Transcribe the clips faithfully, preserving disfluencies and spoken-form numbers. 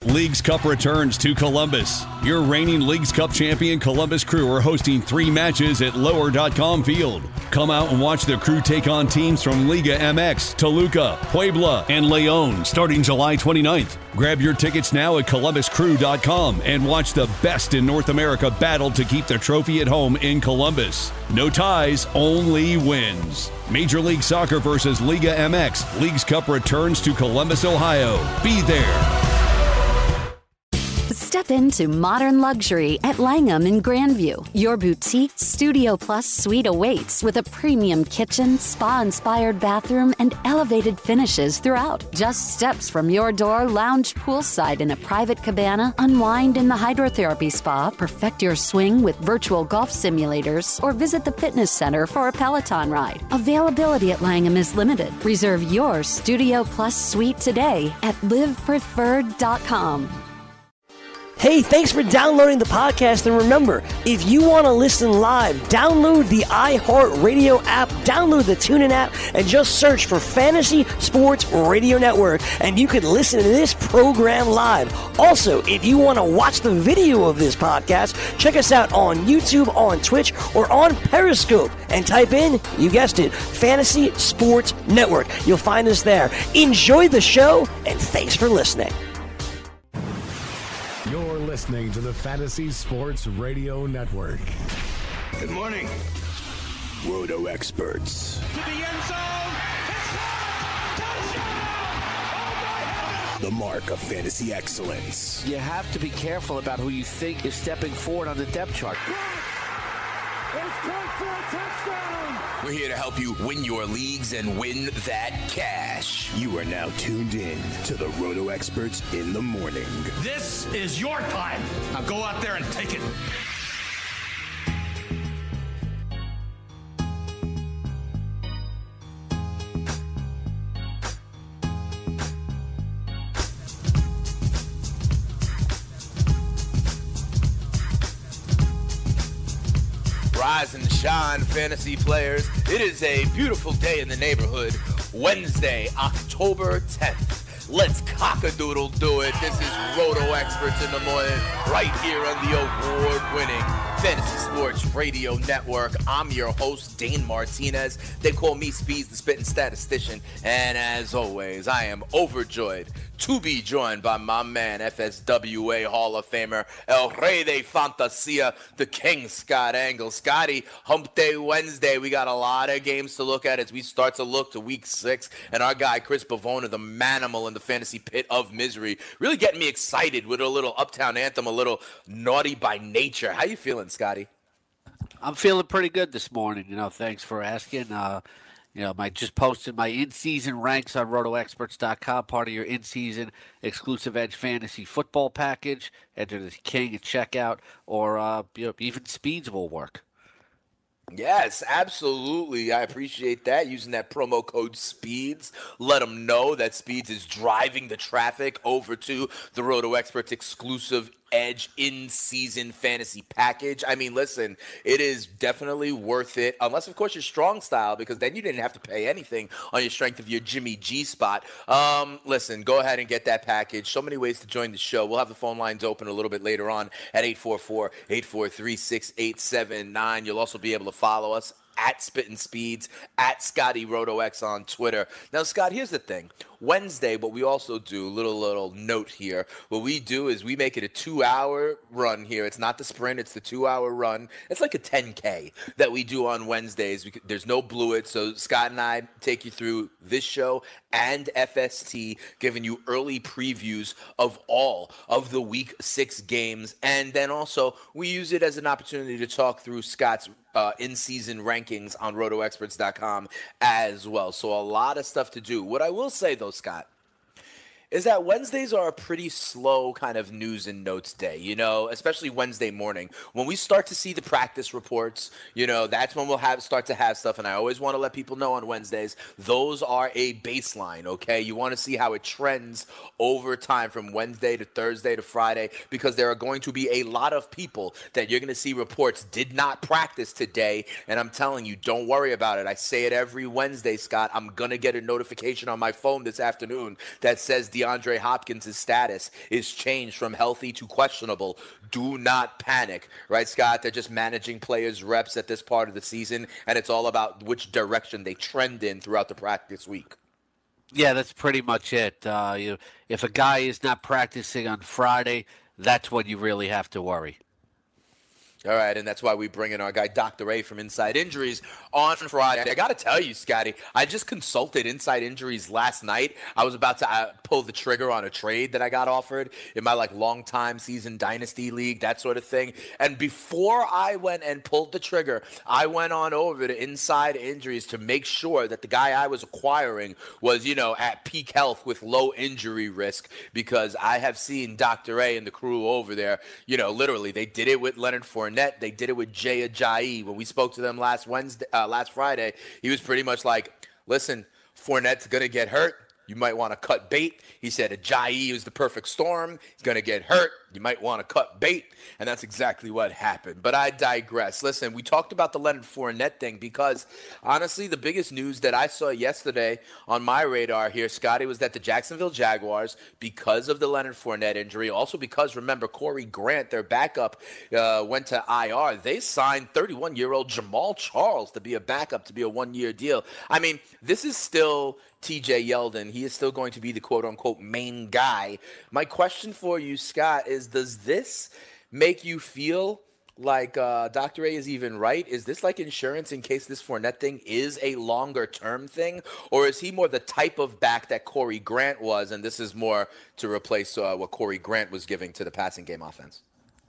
Leagues Cup returns to Columbus. Your reigning Leagues Cup champion Columbus Crew are hosting three matches at lower dot com Field. Come out and watch the Crew take on teams from Liga M X, Toluca, Puebla, and León starting July twenty-ninth. Grab your tickets now at columbus crew dot com and watch the best in North America battle to keep the trophy at home in Columbus. No ties, only wins. Major League Soccer versus Liga M X. Leagues Cup returns to Columbus, Ohio. Be there. Step into modern luxury at Langham in Grandview. Your boutique Studio Plus suite awaits with a premium kitchen, spa-inspired bathroom, and elevated finishes throughout. Just steps from your door, lounge poolside in a private cabana, unwind in the hydrotherapy spa, perfect your swing with virtual golf simulators, or visit the fitness center for a Peloton ride. Availability at Langham is limited. Reserve your Studio Plus suite today at live preferred dot com. Hey, thanks for downloading the podcast, and remember, if you want to listen live, download the iHeartRadio app, download the TuneIn app, and just search for Fantasy Sports Radio Network, and you can listen to this program live. Also, if you want to watch the video of this podcast, check us out on YouTube, on Twitch, or on Periscope, and type in, you guessed it, Fantasy Sports Network. You'll find us there. Enjoy the show, and thanks for listening. You're listening to the Fantasy Sports Radio Network. Good morning. Roto Experts. To the end zone. Touchdown! Oh the mark of fantasy excellence. You have to be careful about who you think is stepping forward on the depth chart. It's caught for a touchdown! We're here to help you win your leagues and win that cash. You are now tuned in to the Roto Experts in the morning. This is your time. Now go out there and take it. Rise and shine, fantasy players. It is a beautiful day in the neighborhood. Wednesday, October tenth. Let's cock-a-doodle do it. This is Roto Experts in the morning, right here on the award-winning Fantasy Sports Radio Network. I'm your host, Dane Martinez. They call me Speeds, the spitting statistician. And as always, I am overjoyed to be joined by my man, F S W A Hall of Famer, El Rey de Fantasia, the King, Scott Angle. Scotty, Hump Day Wednesday. We got a lot of games to look at as we start to look to week six. And our guy, Chris Pavona, the manimal in the fantasy pit of misery, really getting me excited with a little Uptown Anthem, a little Naughty by Nature. How you feeling, Scotty? I'm feeling pretty good this morning. You know, thanks for asking. Uh, You know, I just posted my in-season ranks on roto experts dot com, part of your in-season exclusive Edge Fantasy Football package. Enter the King at checkout, or uh, you know, even Speeds will work. Yes, absolutely. I appreciate that. Using that promo code SPEEDS. Let them know that Speeds is driving the traffic over to the Roto Experts exclusive Edge in-season fantasy package. I mean, listen, it is definitely worth it, unless, of course, you're strong style, because then you didn't have to pay anything on your strength of your Jimmy G spot. Um, listen, go ahead and get that package. So many ways to join the show. We'll have the phone lines open a little bit later on at eight four four, eight four three, six eight seven nine. You'll also be able to follow us at Spittin' Speeds, at Scotty RotoX on Twitter. Now, Scott, here's the thing. Wednesday, what we also do, little, little note here, what we do is we make it a two-hour run here. It's not the sprint. It's the two-hour run. It's like a ten K that we do on Wednesdays. We, there's no Blewett, so Scott and I take you through this show and F S T, giving you early previews of all of the Week six games. And then also we use it as an opportunity to talk through Scott's Uh, in-season rankings on roto experts dot com as well. So a lot of stuff to do. What I will say, though, Scott, is that Wednesdays are a pretty slow kind of news and notes day, you know, especially Wednesday morning. When we start to see the practice reports, you know, that's when we'll have start to have stuff. And I always want to let people know on Wednesdays, those are a baseline, okay? You want to see how it trends over time from Wednesday to Thursday to Friday, because there are going to be a lot of people that you're going to see reports did not practice today. And I'm telling you, don't worry about it. I say it every Wednesday, Scott. I'm going to get a notification on my phone this afternoon that says the DeAndre Hopkins' status is changed from healthy to questionable. Do not panic, right, Scott? They're just managing players' reps at this part of the season, and it's all about which direction they trend in throughout the practice week. Yeah, that's pretty much it. Uh, you, if a guy is not practicing on Friday, that's when you really have to worry. All right, and that's why we bring in our guy, Doctor A from Inside Injuries on Friday. I got to tell you, Scotty, I just consulted Inside Injuries last night. I was about to uh, pull the trigger on a trade that I got offered in my, like, long-time season dynasty league, that sort of thing. And before I went and pulled the trigger, I went on over to Inside Injuries to make sure that the guy I was acquiring was, you know, at peak health with low injury risk, because I have seen Doctor A and the crew over there, you know, literally, they did it with Leonard Fournette. They did it with Jay Ajayi. When we spoke to them last Wednesday, uh, last Friday, he was pretty much like, listen, Fournette's going to get hurt. You might want to cut bait. He said Ajayi is the perfect storm. He's going to get hurt. You might want to cut bait. And that's exactly what happened. But I digress. Listen, we talked about the Leonard Fournette thing because, honestly, the biggest news that I saw yesterday on my radar here, Scotty, was that the Jacksonville Jaguars, because of the Leonard Fournette injury, also because, remember, Corey Grant, their backup, uh, went to I R, they signed thirty-one-year-old Jamal Charles to be a backup, to be a one-year deal. I mean, this is still T J Yeldon. He is still going to be the quote-unquote main guy. My question for you, Scott, is does this make you feel like uh, Doctor A is even right? Is this like insurance in case this Fournette thing is a longer-term thing? Or is he more the type of back that Corey Grant was, and this is more to replace uh, what Corey Grant was giving to the passing game offense?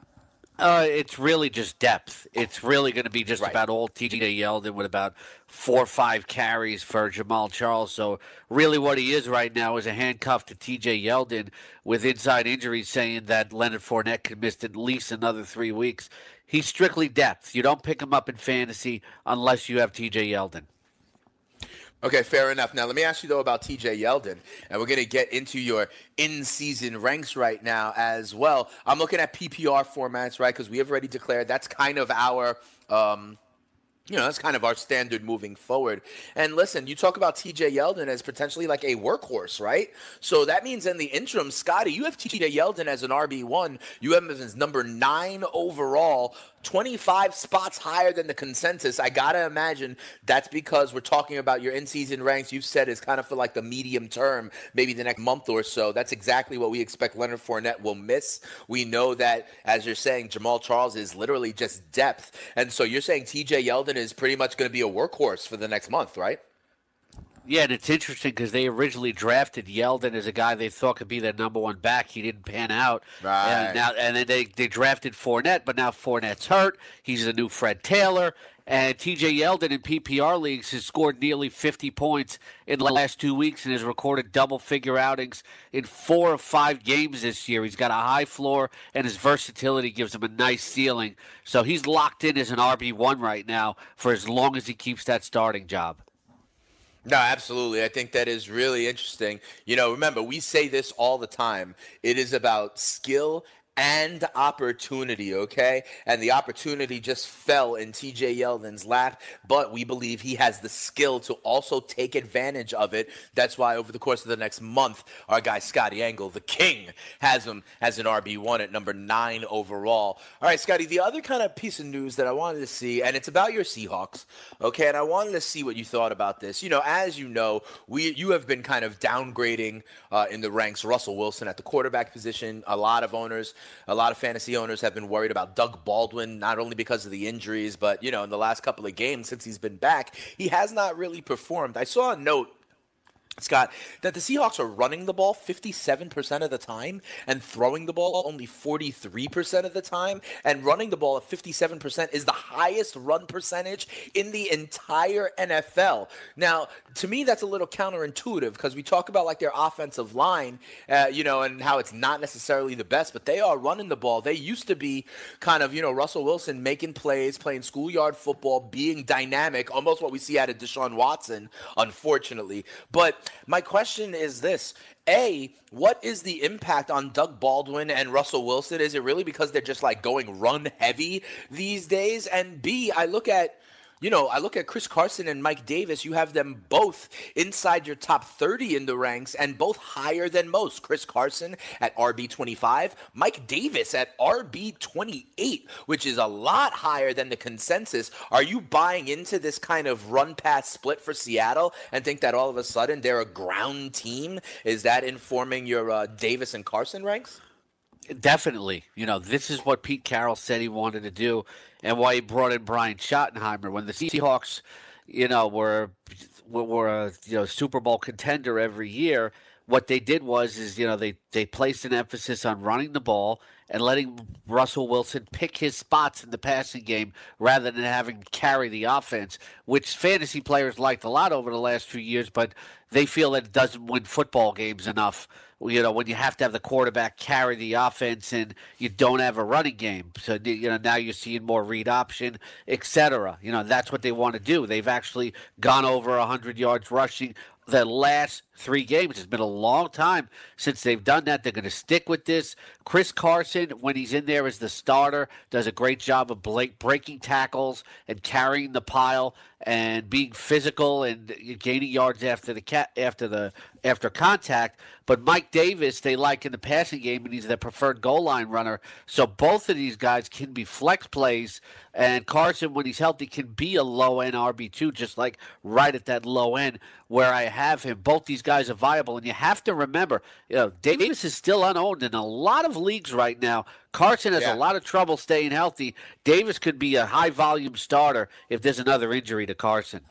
Uh, it's really just depth. It's really going to be just right. about all T J Yeldon with about four or five carries for Jamal Charles. So really what he is right now is a handcuff to T J Yeldon with inside injuries saying that Leonard Fournette could miss at least another three weeks. He's strictly depth. You don't pick him up in fantasy unless you have T J Yeldon. Okay, fair enough. Now, let me ask you, though, about T J Yeldon, and we're going to get into your in-season ranks right now as well. I'm looking at P P R formats, right, because we have already declared that's kind of our um, – you know, that's kind of our standard moving forward. And listen, you talk about T J Yeldon as potentially like a workhorse, right? So that means in the interim, Scotty, you have T J Yeldon as an R B one. You have him as number nine overall, twenty-five spots higher than the consensus. I got to imagine that's because we're talking about your in-season ranks. You've said is kind of for like the medium term, maybe the next month or so. That's exactly what we expect Leonard Fournette will miss. We know that, as you're saying, Jamal Charles is literally just depth. And so you're saying T J Yeldon is pretty much going to be a workhorse for the next month, right? Yeah, and it's interesting because they originally drafted Yeldon as a guy they thought could be their number one back. He didn't pan out. Right. And, now, and then they, they drafted Fournette, but now Fournette's hurt. He's the new Fred Taylor. And T J Yeldon in P P R leagues has scored nearly fifty points in the last two weeks and has recorded double-figure outings in four or five games this year. He's got a high floor, and his versatility gives him a nice ceiling. So he's locked in as an R B one right now for as long as he keeps that starting job. No, absolutely. I think that is really interesting. You know, remember, we say this all the time. It is about skill and opportunity, okay? And the opportunity just fell in T J Yeldon's lap, but we believe he has the skill to also take advantage of it. That's why over the course of the next month, our guy Scotty Engel, the king, has him as an R B one at number nine overall. All right, Scotty, the other kind of piece of news that I wanted to see, and it's about your Seahawks, okay? And I wanted to see what you thought about this. You know, as you know, we you have been kind of downgrading uh, in the ranks Russell Wilson at the quarterback position. A lot of owners A lot of fantasy owners have been worried about Doug Baldwin, not only because of the injuries, but, you know, in the last couple of games since he's been back, he has not really performed. I saw a note, Scott, that the Seahawks are running the ball fifty-seven percent of the time and throwing the ball only forty-three percent of the time. And running the ball at fifty-seven percent is the highest run percentage in the entire N F L. Now, to me, that's a little counterintuitive because we talk about like their offensive line, uh, you know, and how it's not necessarily the best, but they are running the ball. They used to be kind of, you know, Russell Wilson making plays, playing schoolyard football, being dynamic, almost what we see out of Deshaun Watson, unfortunately. But my question is this. A, what is the impact on Doug Baldwin and Russell Wilson? Is it really because they're just like going run heavy these days? And B, I look at, you know, I look at Chris Carson and Mike Davis. You have them both inside your top thirty in the ranks and both higher than most. Chris Carson at R B twenty-five, Mike Davis at R B twenty-eight, which is a lot higher than the consensus. Are you buying into this kind of run-pass split for Seattle and think that all of a sudden they're a ground team? Is that informing your uh, Davis and Carson ranks? Definitely. You know, this is what Pete Carroll said he wanted to do and why he brought in Brian Schottenheimer. When the Seahawks, you know, were were a you know, Super Bowl contender every year, what they did was is, you know, they, they placed an emphasis on running the ball and letting Russell Wilson pick his spots in the passing game rather than having to carry the offense, which fantasy players liked a lot over the last few years, but they feel that it doesn't win football games enough. You know, when you have to have the quarterback carry the offense and you don't have a running game. So, you know, now you're seeing more read option, et cetera. You know, that's what they want to do. They've actually gone over one hundred yards rushing the last three games. It's been a long time since they've done that. They're going to stick with this. Chris Carson, when he's in there as the starter, does a great job of breaking tackles and carrying the pile and being physical and gaining yards after the cat after the after contact. But Mike Davis, they like in the passing game, and he's their preferred goal line runner. So both of these guys can be flex plays. And Carson, when he's healthy, can be a low-end R B two, just like right at that low end where I have him. Both these guys are viable. And you have to remember, you know, Davis is still unowned in a lot of leagues right now. Carson has yeah. a lot of trouble staying healthy. Davis could be a high-volume starter if there's another injury to Carson.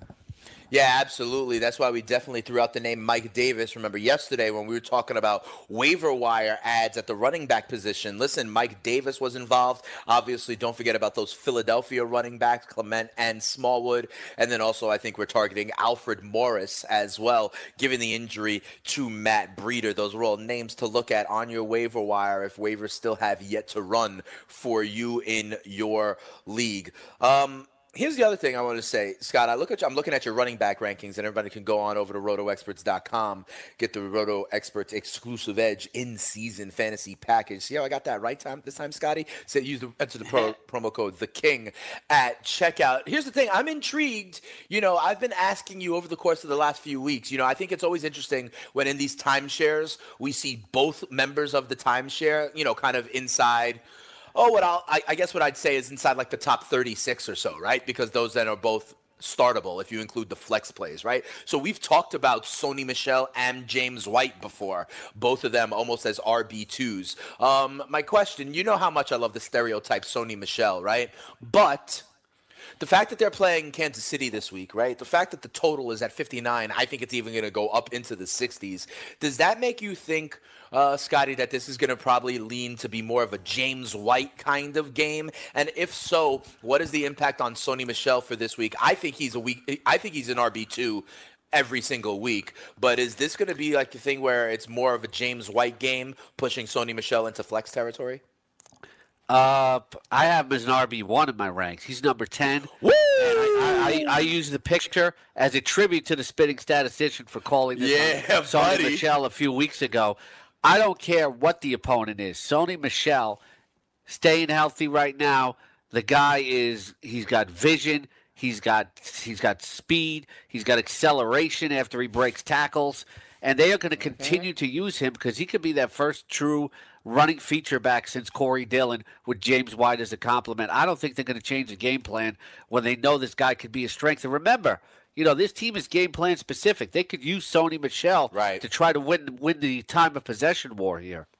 Yeah, absolutely. That's why we definitely threw out the name Mike Davis. Remember yesterday when we were talking about waiver wire ads at the running back position. Listen, Mike Davis was involved. Obviously, don't forget about those Philadelphia running backs, Clement and Smallwood. And then also I think we're targeting Alfred Morris as well, given the injury to Matt Breida. Those are all names to look at on your waiver wire if waivers still have yet to run for you in your league. Um, Here's the other thing I want to say, Scott. I look at you, I'm looking at your running back rankings, and everybody can go on over to roto experts dot com, get the Roto Experts exclusive edge in-season fantasy package. See how I got that right time this time, Scotty? So use the enter the pro, promo code The King at checkout. Here's the thing. I'm intrigued. You know, I've been asking you over the course of the last few weeks. You know, I think it's always interesting when in these timeshares we see both members of the timeshare, you know, kind of inside. Oh, what I'll, I, I guess what I'd say is inside like the top thirty-six or so, right? Because those then are both startable if you include the flex plays, right? So we've talked about Sony Michel and James White before, both of them almost as R B twos. Um, my question, you know how much I love the stereotype Sony Michel, right? But the fact that they're playing Kansas City this week, right? The fact that the total is at fifty-nine, I think it's even going to go up into the sixties. Does that make you think, uh, Scotty, that this is going to probably lean to be more of a James White kind of game? And if so, what is the impact on Sony Michel for this week? I think he's a week. I think he's an R B two every single week. But is this going to be like the thing where it's more of a James White game, pushing Sony Michel into flex territory? Uh, I have him as an R B one in my ranks. He's number ten. Woo! I, I, I use the picture as a tribute to the spitting statistician for calling this yeah, on Sony Michel a few weeks ago. I don't care what the opponent is. Sony Michel, staying healthy right now. The guy is he's got vision. He's got he's got speed. He's got acceleration after he breaks tackles. And they are going to continue to use him because he could be that first true running feature back since Corey Dillon with James White as a complement. I don't think they're going to change the game plan when they know this guy could be a strength. And remember, you know, this team is game plan specific. They could use Sony Michel right. to try to win win the time of possession war here.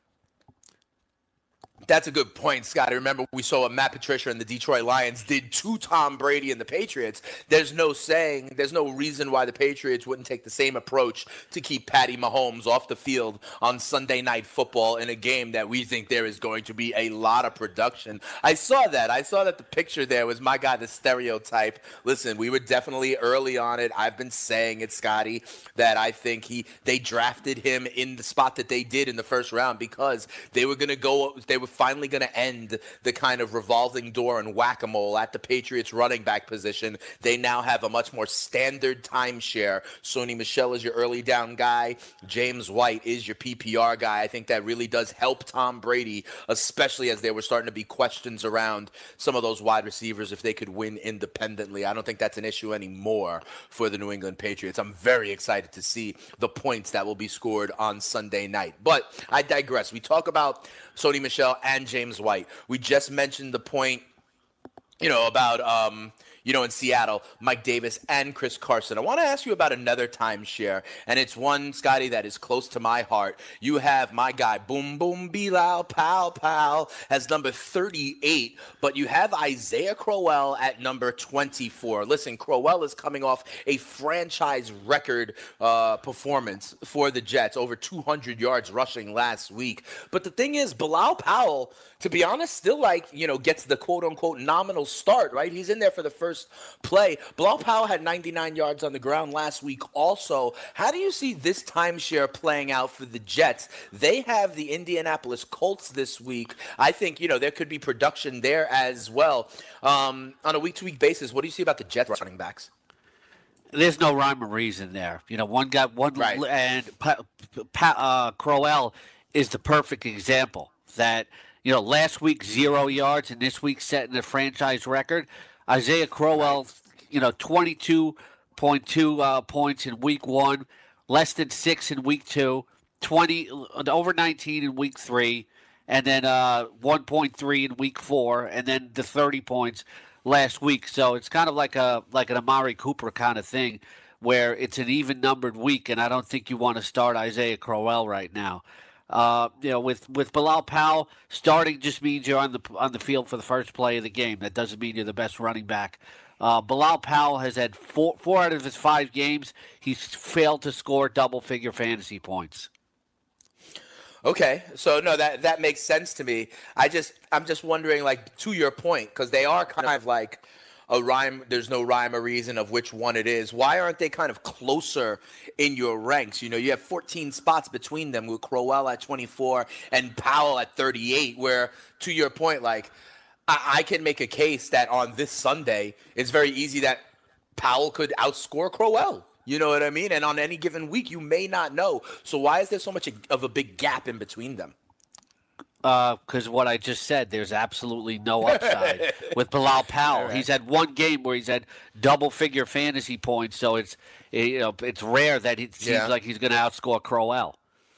That's a good point, Scott. I remember we saw what Matt Patricia and the Detroit Lions did to Tom Brady and the Patriots. There's no saying, there's no reason why the Patriots wouldn't take the same approach to keep Patty Mahomes off the field on Sunday Night Football in a game that we think there is going to be a lot of production. I saw that. I saw that the picture there was, my God, the stereotype. Listen, we were definitely early on it. I've been saying it, Scotty, that I think he they drafted him in the spot that they did in the first round because they were going to go, they were finally going to end the kind of revolving door and whack-a-mole at the Patriots running back position. They now have a much more standard timeshare. Sony Michel is your early down guy. James White is your P P R guy. I think that really does help Tom Brady, especially as there were starting to be questions around some of those wide receivers if they could win independently. I don't think that's an issue anymore for the New England Patriots. I'm very excited to see the points that will be scored on Sunday night. But I digress. We talk about Sony Michel and James White. We just mentioned the point, you know, about, um, you know, in Seattle, Mike Davis and Chris Carson. I want to ask you about another timeshare, and it's one, Scotty, that is close to my heart. You have my guy, Boom Boom Bilal, Pow Pow, as number thirty-eight, but you have Isaiah Crowell at number twenty-four. Listen, Crowell is coming off a franchise record uh, performance for the Jets, over two hundred yards rushing last week. But the thing is, Bilal Powell, to be honest, still like, you know, gets the quote-unquote nominal start, right? He's in there for the first play. Bilal Powell had ninety-nine yards on the ground last week also. How do you see this timeshare playing out for the Jets? They have the Indianapolis Colts this week. I think, you know, there could be production there as well. Um, on a week-to-week basis, what do you see about the Jets running backs? There's no rhyme or reason there. You know, one guy, one, right. and pa, pa, uh, Crowell is the perfect example that, you know, last week zero yards and this week setting a franchise record. Isaiah Crowell, you know, twenty-two point two uh, points in week one, less than six in week two, twenty over nineteen in week three, and then uh, one point three in week four, and then the thirty points last week. So it's kind of like a like an Amari Cooper kind of thing, where it's an even numbered week, and I don't think you want to start Isaiah Crowell right now. Uh, you know, with, with Bilal Powell, starting just means you're on the on the field for the first play of the game. That doesn't mean you're the best running back. Uh, Bilal Powell has had four, four out of his five games. He's failed to score double-figure fantasy points. Okay, so no, that that makes sense to me. I just I'm just wondering, like, to your point, because they are kind of like a rhyme. There's no rhyme or reason of which one it is. Why aren't they kind of closer in your ranks? You know, you have fourteen spots between them with Crowell at twenty-four and Powell at thirty-eight, where, to your point, like, I, I can make a case that on this Sunday, it's very easy that Powell could outscore Crowell. You know what I mean? And on any given week, you may not know. So why is there so much of a big gap in between them? Because uh, what I just said, there's absolutely no upside with Bilal Powell. Right. He's had one game where he's had double-figure fantasy points, so it's you know it's rare that it seems yeah. like he's going to outscore Crowell.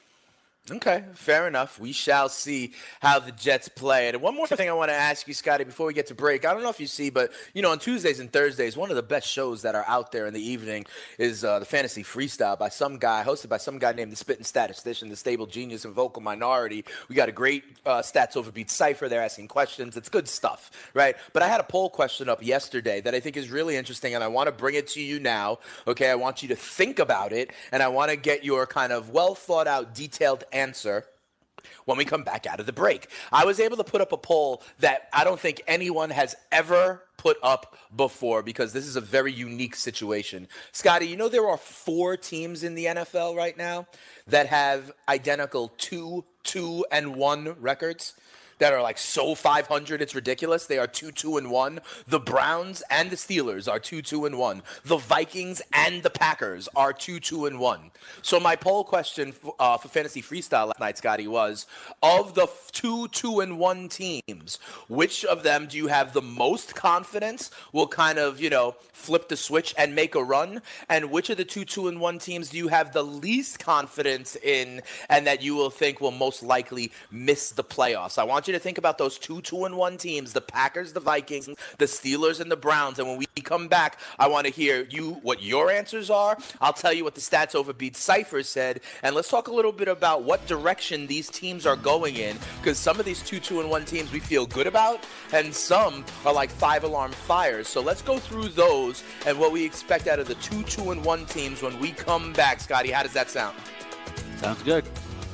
Okay, fair enough. We shall see how the Jets play. And one more thing I want to ask you, Scotty, before we get to break. I don't know if you see, but, you know, on Tuesdays and Thursdays, one of the best shows that are out there in the evening is uh, the Fantasy Freestyle by some guy, hosted by some guy named the Spittin' Statistician, the Stable Genius and Vocal Minority. We got a great uh, Stats Overbeat cipher. They're asking questions. It's good stuff, right? But I had a poll question up yesterday that I think is really interesting, and I want to bring it to you now. Okay, I want you to think about it, and I want to get your kind of well-thought-out, detailed answer when we come back out of the break. I was able to put up a poll that I don't think anyone has ever put up before, because this is a very unique situation. Scotty, you know there are four teams in the N F L right now that have identical two, two, and one records that are like so five hundred, it's ridiculous. They are two, two, and one. The Browns and the Steelers are two, two, and one. The Vikings and the Packers are two, two, and one. So my poll question uh, for Fantasy Freestyle last night, Scotty, was, of the two, two, and one teams, which of them do you have the most confidence will kind of, you know, flip the switch and make a run? And which of the two, two, and one teams do you have the least confidence in and that you will think will most likely miss the playoffs? I want you to think about those two, two, and one teams, the Packers, the Vikings, the Steelers, and the Browns. And when we come back, I want to hear you what your answers are. I'll tell you what the Stats Overbeat cipher said, and let's talk a little bit about what direction these teams are going in, because some of these two, two, and one teams we feel good about, and some are like five-alarm fires. So let's go through those and what we expect out of the two, two, and one teams when we come back. Scotty, how does that sound? Sounds good.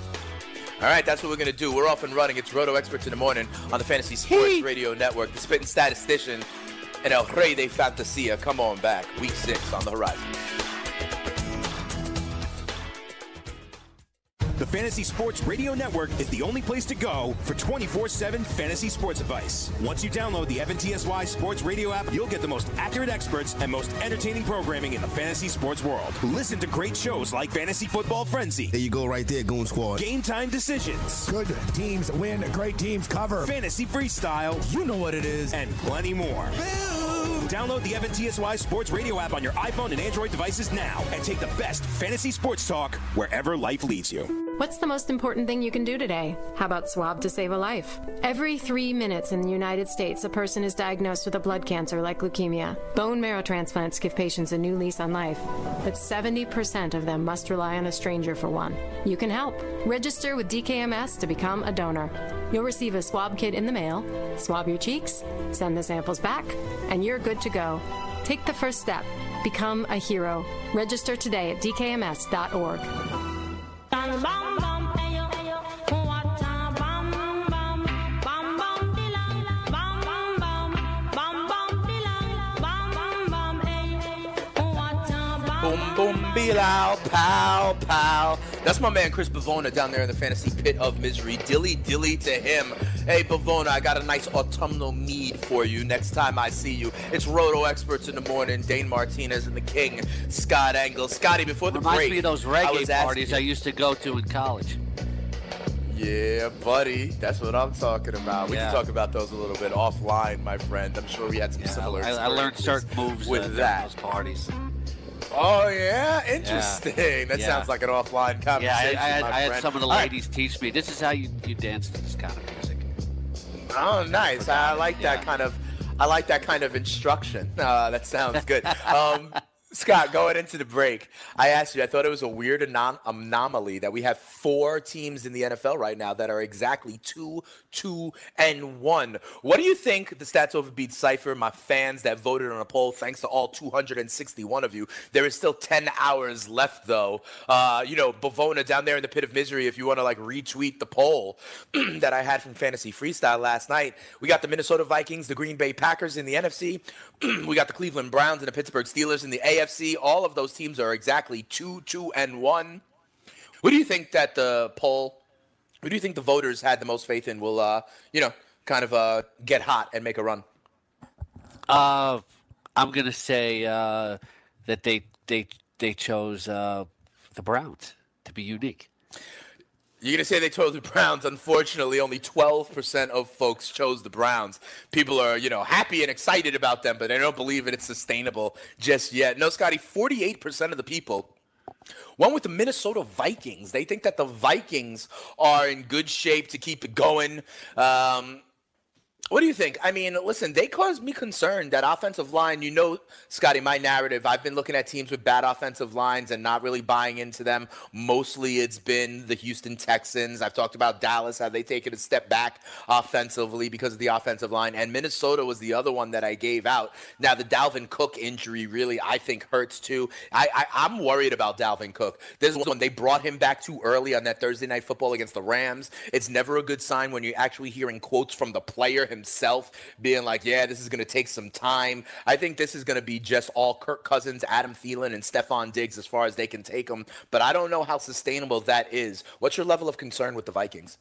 All right, that's what we're going to do. We're off and running. It's Roto Experts in the Morning on the Fantasy Sports hey. Radio Network. The Spittin' Statistician and El Rey de Fantasia. Come on back. Week six on the horizon. The Fantasy Sports Radio Network is the only place to go for twenty-four seven fantasy sports advice. Once you download the F N T S Y Sports Radio app, you'll get the most accurate experts and most entertaining programming in the fantasy sports world. Listen to great shows like Fantasy Football Frenzy. There you go right there, Goon Squad. Game Time Decisions. Good teams win, great teams cover. Fantasy Freestyle. You know what it is. And plenty more. Boom! Download the F N T S Y Sports Radio app on your iPhone and Android devices now and take the best fantasy sports talk wherever life leads you. What's the most important thing you can do today? How about swab to save a life? Every three minutes in the United States, a person is diagnosed with a blood cancer like leukemia. Bone marrow transplants give patients a new lease on life, but seventy percent of them must rely on a stranger for one. You can help. Register with D K M S to become a donor. You'll receive a swab kit in the mail, swab your cheeks, send the samples back, and you're good to go. Take the first step. Become a hero. Register today at d k m s dot org. Boom, boom, be loud, pow, pow. That's my man Chris Bavona down there in the fantasy pit of misery. Dilly, dilly to him. Hey, Bavona, I got a nice autumnal mead for you next time I see you. It's Roto Experts in the morning. Dane Martinez and the King, Scott Engel. Scotty, before the Reminds break, me of those reggae I parties I used to go to in college. Yeah, buddy. That's what I'm talking about. We yeah. can talk about those a little bit offline, my friend. I'm sure we had some yeah, similar I, I learned certain moves with uh, that. those parties. Oh, yeah? Interesting. Yeah. That yeah. sounds like an offline conversation, Yeah, I, I, had, my I had friend. some of the All ladies right. teach me, this is how you, you dance to this kind of music. Oh, nice. I, I like yeah. that kind of I like that kind of instruction. Uh, that sounds good. um, Scott, going into the break, I asked you, I thought it was a weird anom- anomaly that we have four teams in the N F L right now that are exactly two, two, and one. What do you think the Stats Over Beats Cypher, my fans that voted on a poll, thanks to all two hundred sixty-one of you. There is still ten hours left, though. Uh, you know, Bavona down there in the pit of misery, if you want to, like, retweet the poll that I had from Fantasy Freestyle last night. We got the Minnesota Vikings, the Green Bay Packers in the N F C. We got the Cleveland Browns and the Pittsburgh Steelers in the A F C. All of those teams are exactly two, two, and one. Who do you think that the poll, who do you think the voters had the most faith in will, uh, you know, kind of uh, get hot and make a run? Uh, I'm gonna say uh, that they they they chose uh, the Browns to be unique. You're going to say they chose the Browns. Unfortunately, only twelve percent of folks chose the Browns. People are, you know, happy and excited about them, but they don't believe that it's sustainable just yet. No, Scotty, forty-eight percent of the people went with the Minnesota Vikings. They think that the Vikings are in good shape to keep it going. Um, what do you think? I mean, listen, they caused me concern. That offensive line, you know, Scotty, my narrative, I've been looking at teams with bad offensive lines and not really buying into them. Mostly it's been the Houston Texans. I've talked about Dallas, how they taken a step back offensively because of the offensive line. And Minnesota was the other one that I gave out. Now, the Dalvin Cook injury really, I think, hurts too. I, I, I'm worried about Dalvin Cook. This is when they brought him back too early on that Thursday Night Football against the Rams. It's never a good sign when you're actually hearing quotes from the player himself. himself being like, yeah, this is going to take some time. I think this is going to be just all Kirk Cousins, Adam Thielen, and Stephon Diggs as far as they can take them. But I don't know how sustainable that is. What's your level of concern with the Vikings?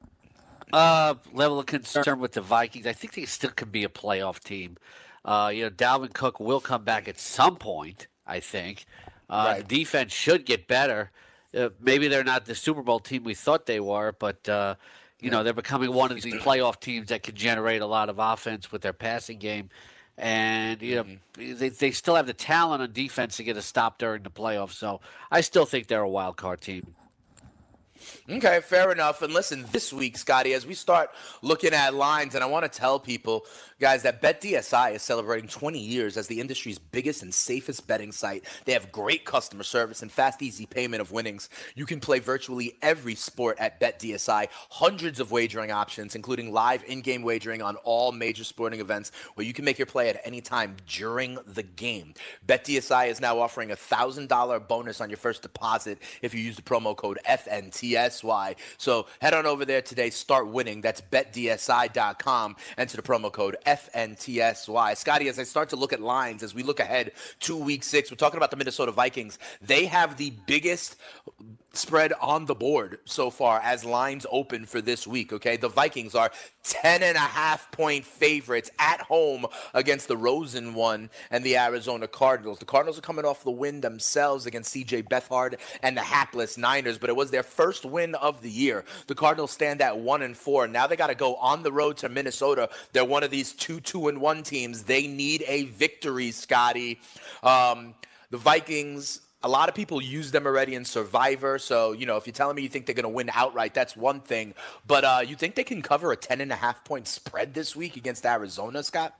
Uh, level of concern with the Vikings, I think they still could be a playoff team. Uh, you know, Dalvin Cook will come back at some point, I think. Uh, right. The defense should get better. Uh, maybe they're not the Super Bowl team we thought they were, but uh, you know, they're becoming one of these playoff teams that can generate a lot of offense with their passing game. And, you know, mm-hmm. they, they still have the talent on defense to get a stop during the playoffs. So I still think they're a wild card team. Okay, fair enough. And listen, this week, Scotty, as we start looking at lines, and I want to tell people, guys, that BetDSI is celebrating twenty years as the industry's biggest and safest betting site. They have great customer service and fast, easy payment of winnings. You can play virtually every sport at BetDSI. Hundreds of wagering options, including live in-game wagering on all major sporting events, where you can make your play at any time during the game. BetDSI is now offering a one thousand dollars bonus on your first deposit if you use the promo code F N T S Y. So head on over there today, start winning. That's bet D S I dot com. Enter the promo code F N T S Y. Scotty, as I start to look at lines, as we look ahead to week six, we're talking about the Minnesota Vikings. They have the biggest spread on the board so far as lines open for this week, okay? The Vikings are ten and a half point favorites at home against the Rosen one and the Arizona Cardinals. The Cardinals are coming off the win themselves against C J Beathard and the hapless Niners, but it was their first win of the year. The Cardinals stand at one and four. Now they got to go on the road to Minnesota. They're one of these two, two and one teams. They need a victory, Scotty. Um, the Vikings, a lot of people use them already in Survivor. So, you know, if you're telling me you think they're going to win outright, that's one thing. But uh, you think they can cover a ten and a half point spread this week against Arizona, Scott?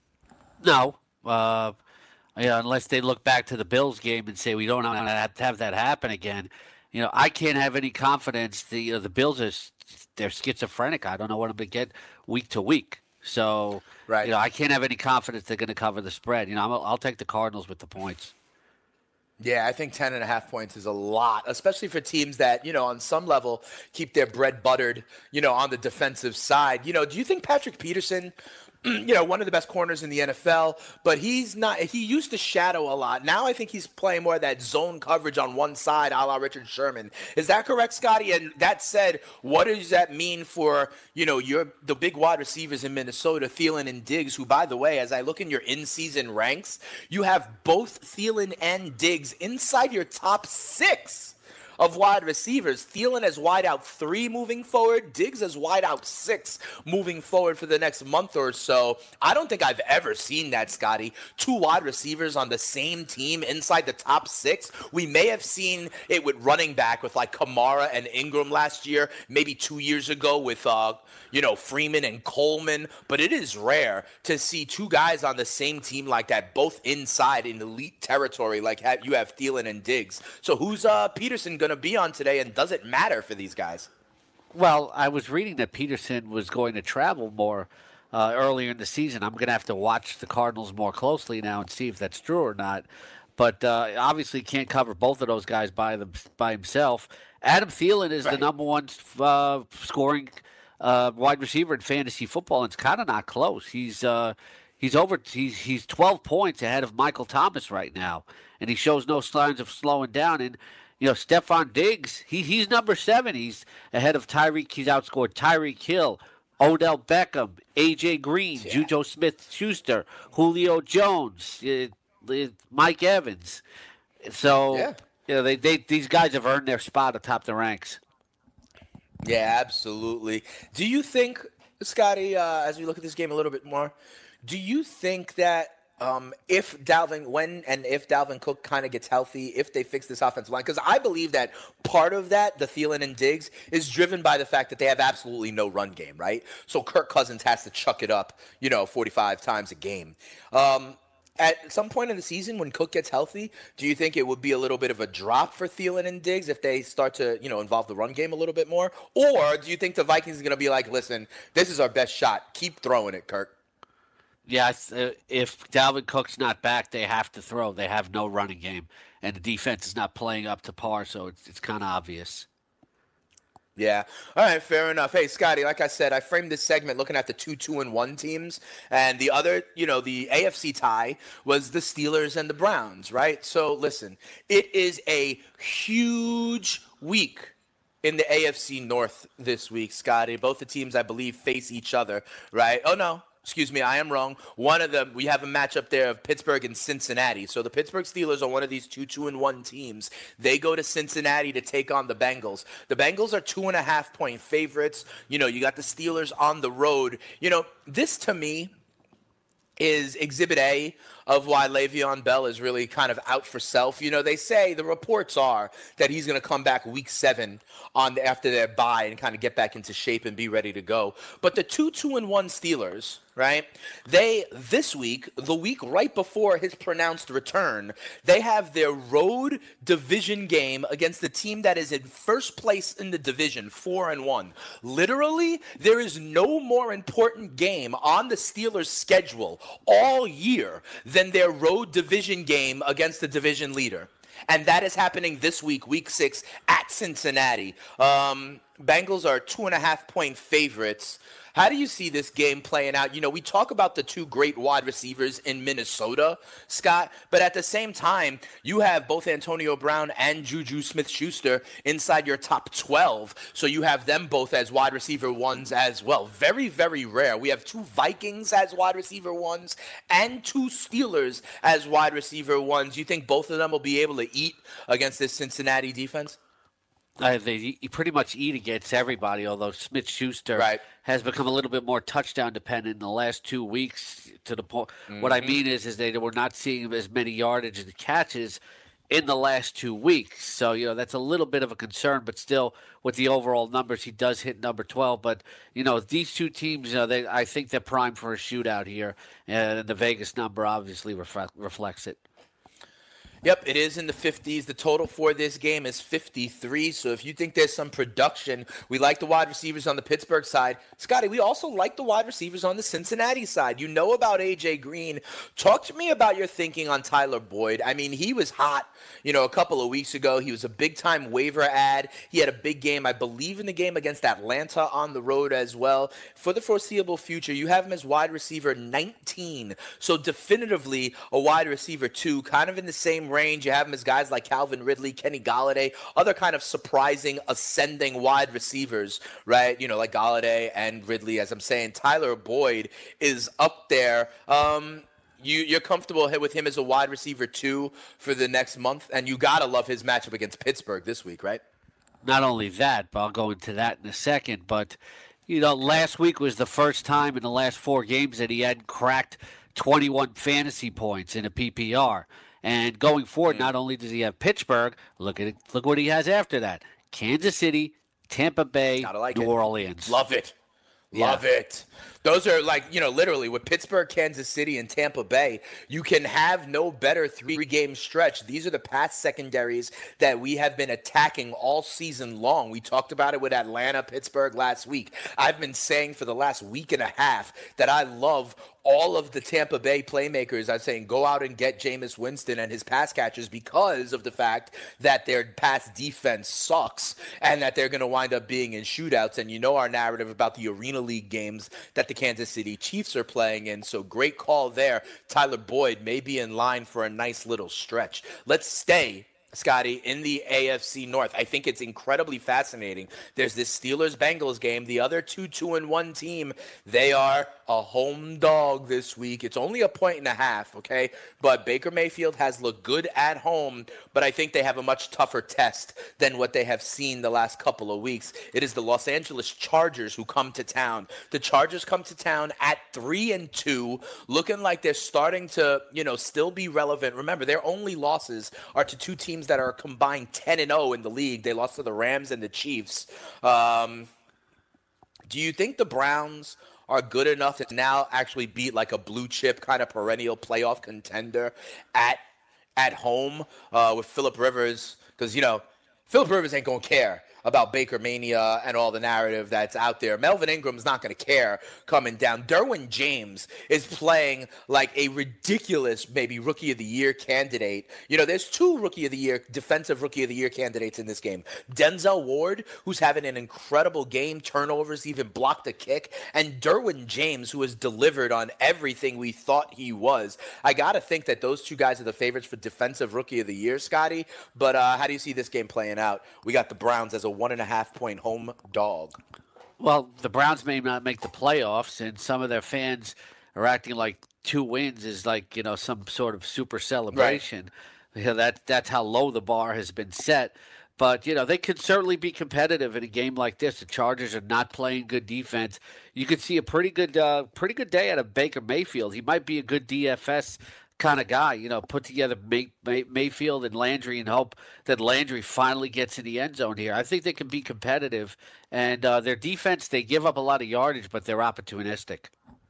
No. Uh, yeah, unless they look back to the Bills game and say we don't want to have that happen again. You know, I can't have any confidence. The, you know, the Bills are they're schizophrenic. I don't know what I'm going to get week to week. So, right. you know, I can't have any confidence they're going to cover the spread. You know, I'm, I'll take the Cardinals with the points. Yeah, I think ten and a half points is a lot, especially for teams that, you know, on some level keep their bread buttered, you know, on the defensive side. You know, do you think Patrick Peterson, you know, one of the best corners in the N F L, but he's not, he used to shadow a lot. Now I think he's playing more of that zone coverage on one side, a la Richard Sherman. Is that correct, Scotty? And that said, what does that mean for, you know, your the big wide receivers in Minnesota, Thielen and Diggs, who, by the way, as I look in your in-season ranks, you have both Thielen and Diggs inside your top six of wide receivers. Thielen as wide out three moving forward. Diggs as wide out six moving forward for the next month or so. I don't think I've ever seen that, Scotty. Two wide receivers on the same team inside the top six. We may have seen it with running back with like Kamara and Ingram last year, maybe two years ago with, uh, you know, Freeman and Coleman. But it is rare to see two guys on the same team like that, both inside in elite territory like you have Thielen and Diggs. So who's uh, Peterson going to be on today, and does it matter for these guys? Well, I was reading that Peterson was going to travel more uh, earlier in the season. I'm going to have to watch the Cardinals more closely now and see if that's true or not. But uh, obviously can't cover both of those guys by them by himself. Adam Thielen is right. the number one uh, scoring uh, wide receiver in fantasy football, and it's kind of not close. He's uh, he's over. He's he's twelve points ahead of Michael Thomas right now, and he shows no signs of slowing down. And you know, Stephon Diggs, he he's number seven. He's ahead of Tyreek. He's outscored Tyreek Hill, Odell Beckham, A J Green, yeah. Juju Smith-Schuster, Julio Jones, uh, Mike Evans. So, yeah. you know, they, they these guys have earned their spot atop the ranks. Yeah, absolutely. Do you think, Scotty, uh, as we look at this game a little bit more, do you think that Um, if Dalvin, when and if Dalvin Cook kind of gets healthy, if they fix this offensive line, because I believe that part of that, the Thielen and Diggs, is driven by the fact that they have absolutely no run game, right? So Kirk Cousins has to chuck it up, you know, forty-five times a game. Um, at some point in the season, when Cook gets healthy, do you think it would be a little bit of a drop for Thielen and Diggs if they start to, you know, involve the run game a little bit more? Or do you think the Vikings are going to be like, listen, this is our best shot. Keep throwing it, Kirk? Yeah, if Dalvin Cook's not back, they have to throw. They have no running game, and the defense is not playing up to par, so it's it's kind of obvious. Yeah. All right, fair enough. Hey, Scotty, like I said, I framed this segment looking at the two, two, and one teams, and the other, you know, the A F C tie was the Steelers and the Browns, right? So, listen, it is a huge week in the A F C North this week, Scotty. Both the teams, I believe, face each other, right? Oh, no. Excuse me, I am wrong. One of them, we have a matchup there of Pittsburgh and Cincinnati. So the Pittsburgh Steelers are one of these two, two, and one teams. They go to Cincinnati to take on the Bengals. The Bengals are two and a half point favorites. You know, you got the Steelers on the road. You know, this to me is Exhibit A of why Le'Veon Bell is really kind of out for self. You know, they say, the reports are that he's going to come back week seven on the, after their bye and kind of get back into shape and be ready to go. But the two, two, and one Steelers, right? They, this week, the week right before his pronounced return, they have their road division game against the team that is in first place in the division, four and one. Literally, there is no more important game on the Steelers' schedule all year than their road division game against the division leader. And that is happening this week, week six, at Cincinnati. Um, Bengals are two and a half point favorites. How do you see this game playing out? You know, we talk about the two great wide receivers in Minnesota, Scott, but at the same time, you have both Antonio Brown and Juju Smith-Schuster inside your top twelve. So you have them both as wide receiver ones as well. Very, very rare. We have two Vikings as wide receiver ones and two Steelers as wide receiver ones. You think both of them will be able to eat against this Cincinnati defense? Uh, they pretty much eat against everybody, although Smith-Schuster right. has become a little bit more touchdown dependent in the last two weeks. To the point, mm-hmm. What I mean is, is they were not seeing as many yardage and catches in the last two weeks. So, you know, that's a little bit of a concern, but still, with the overall numbers, he does hit number twelve. But, you know, these two teams, you know, they, I think they're primed for a shootout here, and the Vegas number obviously reflect, reflects it. Yep, it is in the fifties. The total for this game is fifty-three. So if you think there's some production, we like the wide receivers on the Pittsburgh side. Scotty, we also like the wide receivers on the Cincinnati side. You know about A J Green. Talk to me about your thinking on Tyler Boyd. I mean, he was hot, you know, a couple of weeks ago. He was a big-time waiver ad. He had a big game, I believe, in the game against Atlanta on the road as well. For the foreseeable future, you have him as wide receiver nineteen. So definitively a wide receiver two, kind of in the same range. You have him as guys like Calvin Ridley, Kenny Golladay, other kind of surprising ascending wide receivers, right? You know, like Golladay and Ridley, as I'm saying. Tyler Boyd is up there. Um, you, you're comfortable with him as a wide receiver two for the next month, and you got to love his matchup against Pittsburgh this week, right? Not only that, but I'll go into that in a second, but, you know, last week was the first time in the last four games that he hadn't cracked twenty-one fantasy points in a P P R. And going forward, not only does he have Pittsburgh, look at it, look what he has after that. Kansas City, Tampa Bay, like New it. Orleans. Love it. Love yeah. it. Those are like, you know, literally with Pittsburgh, Kansas City, and Tampa Bay, you can have no better three-game stretch. These are the past secondaries that we have been attacking all season long. We talked about it with Atlanta, Pittsburgh last week. I've been saying for the last week and a half that I love all of the Tampa Bay playmakers. I'm saying go out and get Jameis Winston and his pass catchers because of the fact that their pass defense sucks and that they're going to wind up being in shootouts. And you know our narrative about the Arena League games that the Kansas City Chiefs are playing in. So great call there. Tyler Boyd may be in line for a nice little stretch. Let's stay, Scotty, in the A F C North. I think it's incredibly fascinating. There's this Steelers-Bengals game. The other two, two and one team, they are a home dog this week. It's only a point and a half, okay? But Baker Mayfield has looked good at home, but I think they have a much tougher test than what they have seen the last couple of weeks. It is the Los Angeles Chargers who come to town. The Chargers come to town at three and two, looking like they're starting to, you know, still be relevant. Remember, their only losses are to two teams that are combined ten and oh in the league. They lost to the Rams and the Chiefs. Um, do you think the Browns are good enough to now actually beat like a blue chip kind of perennial playoff contender at at home uh, with Phillip Rivers? Because, you know, Phillip Rivers ain't going to care about Baker Mania and all the narrative that's out there. Melvin Ingram's not going to care coming down. Derwin James is playing like a ridiculous maybe Rookie of the Year candidate. You know, there's two Rookie of the Year, defensive Rookie of the Year candidates in this game. Denzel Ward, who's having an incredible game, turnovers, even blocked a kick, and Derwin James, who has delivered on everything we thought he was. I got to think that those two guys are the favorites for defensive Rookie of the Year, Scotty. But uh, how do you see this game playing out? We got the Browns as a one and a half point home dog. Well, the Browns may not make the playoffs, and some of their fans are acting like two wins is like, you know, some sort of super celebration. Right. You know, that that's how low the bar has been set. But, you know, they could certainly be competitive in a game like this. The Chargers are not playing good defense. You could see a pretty good, uh, pretty good day out of Baker Mayfield. He might be a good D F S kind of guy, you know, put together May, May, Mayfield and Landry and hope that Landry finally gets in the end zone here. I think they can be competitive. And uh, their defense, they give up a lot of yardage, but they're opportunistic.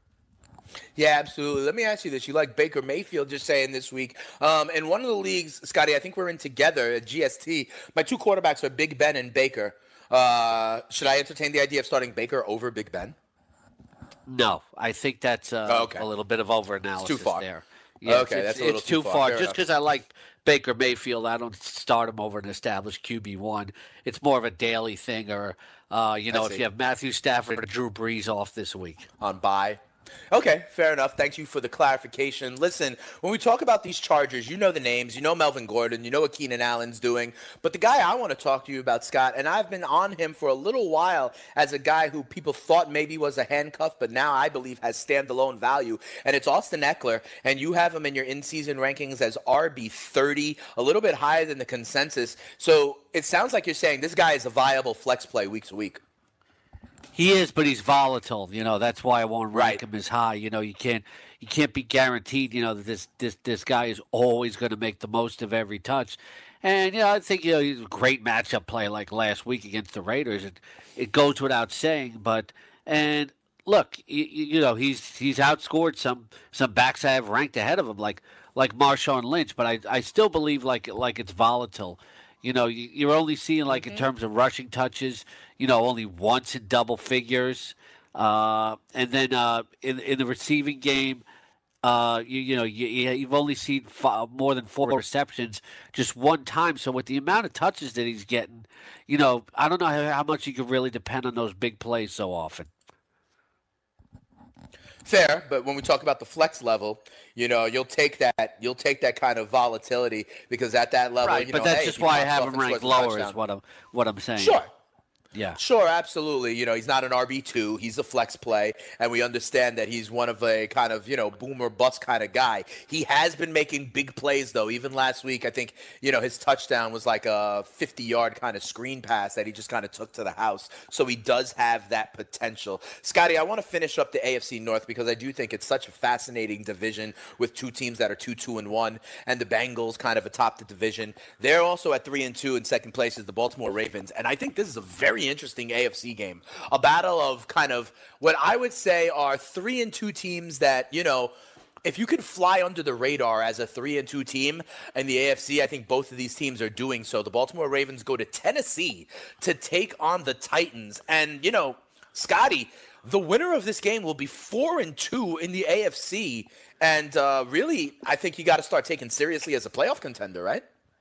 Yeah, absolutely. Let me ask you this. You like Baker Mayfield just saying this week. Um, in one of the leagues, Scotty, I think we're in together at G S T. My two quarterbacks are Big Ben and Baker. Uh, should I entertain the idea of starting Baker over Big Ben? No, I think that's uh, oh, okay. a little bit of over-analysis it's too far. there. Yeah, okay, it's, that's a it's, little it's too too far. far. Just because I like Baker Mayfield, I don't start him over an established Q B one. It's more of a daily thing, or uh, you know, if you have Matthew Stafford or Drew Brees off this week on bye. Okay, fair enough. Thank you for the clarification. Listen, when we talk about these Chargers, you know the names. You know Melvin Gordon. You know what Keenan Allen's doing. But the guy I want to talk to you about, Scott, and I've been on him for a little while as a guy who people thought maybe was a handcuff, but now I believe has standalone value, and it's Austin Ekeler, and you have him in your in-season rankings as R B thirty, a little bit higher than the consensus. So it sounds like you're saying this guy is a viable flex play week to week. He is, but he's volatile. You know, that's why I won't rank right. him as high. You know, you can't you can't be guaranteed, you know, that this this this guy is always going to make the most of every touch. And, you know, I think, you know, he's a great matchup play like last week against the Raiders. It it goes without saying, but and look, you, you know, he's he's outscored some some backs I have ranked ahead of him, like like Marshawn Lynch, but I I still believe like like it's volatile. You know, you're only seeing, like, in terms of rushing touches, you know, only once in double figures. Uh, and then uh, in in the receiving game, uh, you, you know, you, you've only seen f- more than four receptions just one time. So with the amount of touches that he's getting, you know, I don't know how, how much you can really depend on those big plays so often. Fair, but when we talk about the flex level, you know, you'll take that you'll take that kind of volatility because at that level, right, you but know, that's hey, just why I have him ranked lower. Touchdown. Is what I'm what I'm saying. Sure. Yeah. Sure, absolutely. You know, he's not an R B two. He's a flex play, and we understand that he's one of a kind of, you know, boom or bust kind of guy. He has been making big plays, though. Even last week, I think, you know, his touchdown was like a fifty-yard kind of screen pass that he just kind of took to the house. So he does have that potential. Scotty, I want to finish up the A F C North because I do think it's such a fascinating division with two teams that are two, two, and one, and the Bengals kind of atop the division. They're also at three and two in second place is the Baltimore Ravens, and I think this is a very interesting A F C game. A battle of kind of what I would say are three and two teams that, you know, if you can fly under the radar as a three and two team in the A F C, I think both of these teams are doing so. The Baltimore Ravens go to Tennessee to take on the Titans. And, you know, Scotty, the winner of this game will be four and two in the A F C. And uh, really, I think you got to start taking seriously as a playoff contender, right?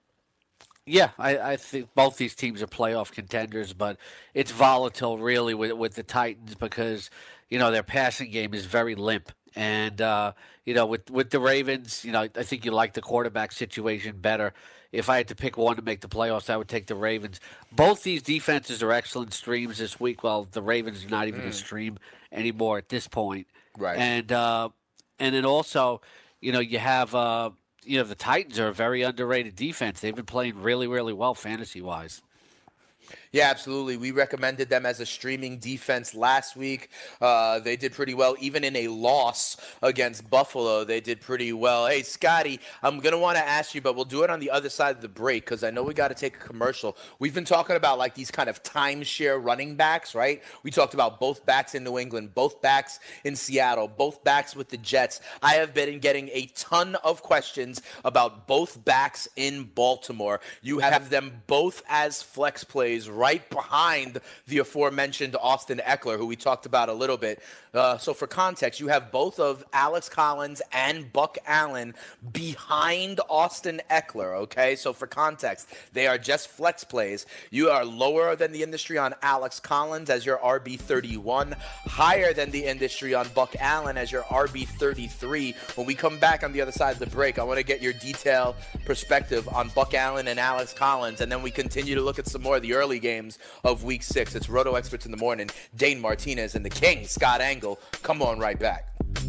Yeah, I, I think both these teams are playoff contenders, but it's volatile really with with the Titans because, you know, their passing game is very limp. And, uh, you know, with, with the Ravens, you know, I think you like the quarterback situation better. If I had to pick one to make the playoffs, I would take the Ravens. Both these defenses are excellent streams this week. Well, the Ravens are not even mm. a stream anymore at this point. Right. And, uh, and then also, you know, you have uh, – you know, the Titans are a very underrated defense. They've been playing really, really well fantasy-wise. Yeah, absolutely. We recommended them as a streaming defense last week. Uh, they did pretty well. Even in a loss against Buffalo, they did pretty well. Hey, Scotty, I'm going to want to ask you, but we'll do it on the other side of the break because I know we got to take a commercial. We've been talking about like these kind of timeshare running backs, right? We talked about both backs in New England, both backs in Seattle, both backs with the Jets. I have been getting a ton of questions about both backs in Baltimore. You have them both as flex plays right behind the aforementioned Austin Ekeler, who we talked about a little bit. Uh, so for context, you have both of Alex Collins and Buck Allen behind Austin Ekeler, okay? So for context, they are just flex plays. You are lower than the industry on Alex Collins as your R B thirty-one, higher than the industry on Buck Allen as your R B thirty-three. When we come back on the other side of the break, I want to get your detailed perspective on Buck Allen and Alex Collins, and then we continue to look at some more of the early games of week six. It's Roto Experts in the Morning, Dane Martinez and the King, Scott Angle. Come on right back.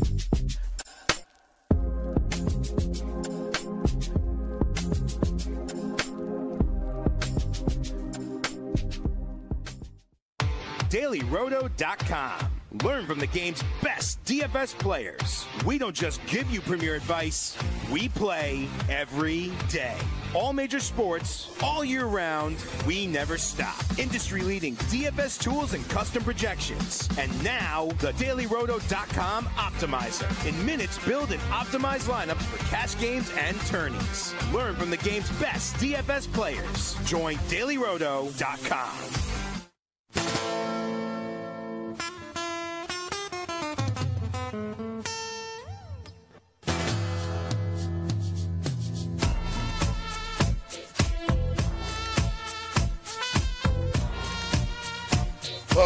Daily Roto dot com. Learn from the game's best D F S players. We don't just give you premier advice, we play every day. All major sports, all year round, we never stop. Industry-leading D F S tools and custom projections. And now, the Daily Roto dot com Optimizer. In minutes, build and optimize lineups for cash games and tourneys. Learn from the game's best D F S players. Join Daily Roto dot com.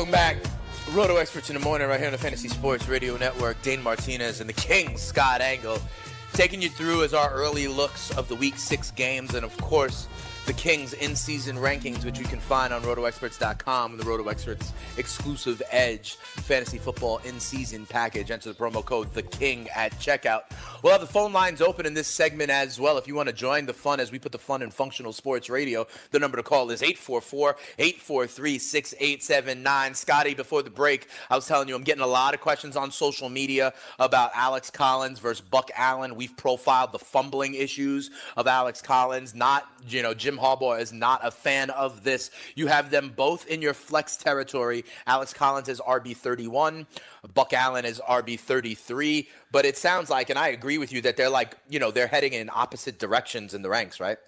Welcome back. Roto Experts in the morning right here on the Fantasy Sports Radio Network. Dane Martinez and the King, Scott Engel, taking you through as our early looks of the Week six games and, of course, the Kings in-season rankings, which you can find on roto experts dot com and the Roto Experts exclusive Edge fantasy football in-season package. Enter the promo code The King at checkout. We'll have the phone lines open in this segment as well. If you want to join the fun as we put the fun in functional sports radio, the number to call is eight four four, eight four three, six eight seven nine. Scotty, before the break, I was telling you I'm getting a lot of questions on social media about Alex Collins versus Buck Allen. We've profiled the fumbling issues of Alex Collins. Not, you know, Jim Harbaugh is not a fan of this. You have them both in your flex territory. Alex Collins is R B thirty-one. Buck Allen is R B thirty-three. But it sounds like, and I agree with you, that they're like, you know, they're heading in opposite directions in the ranks, right?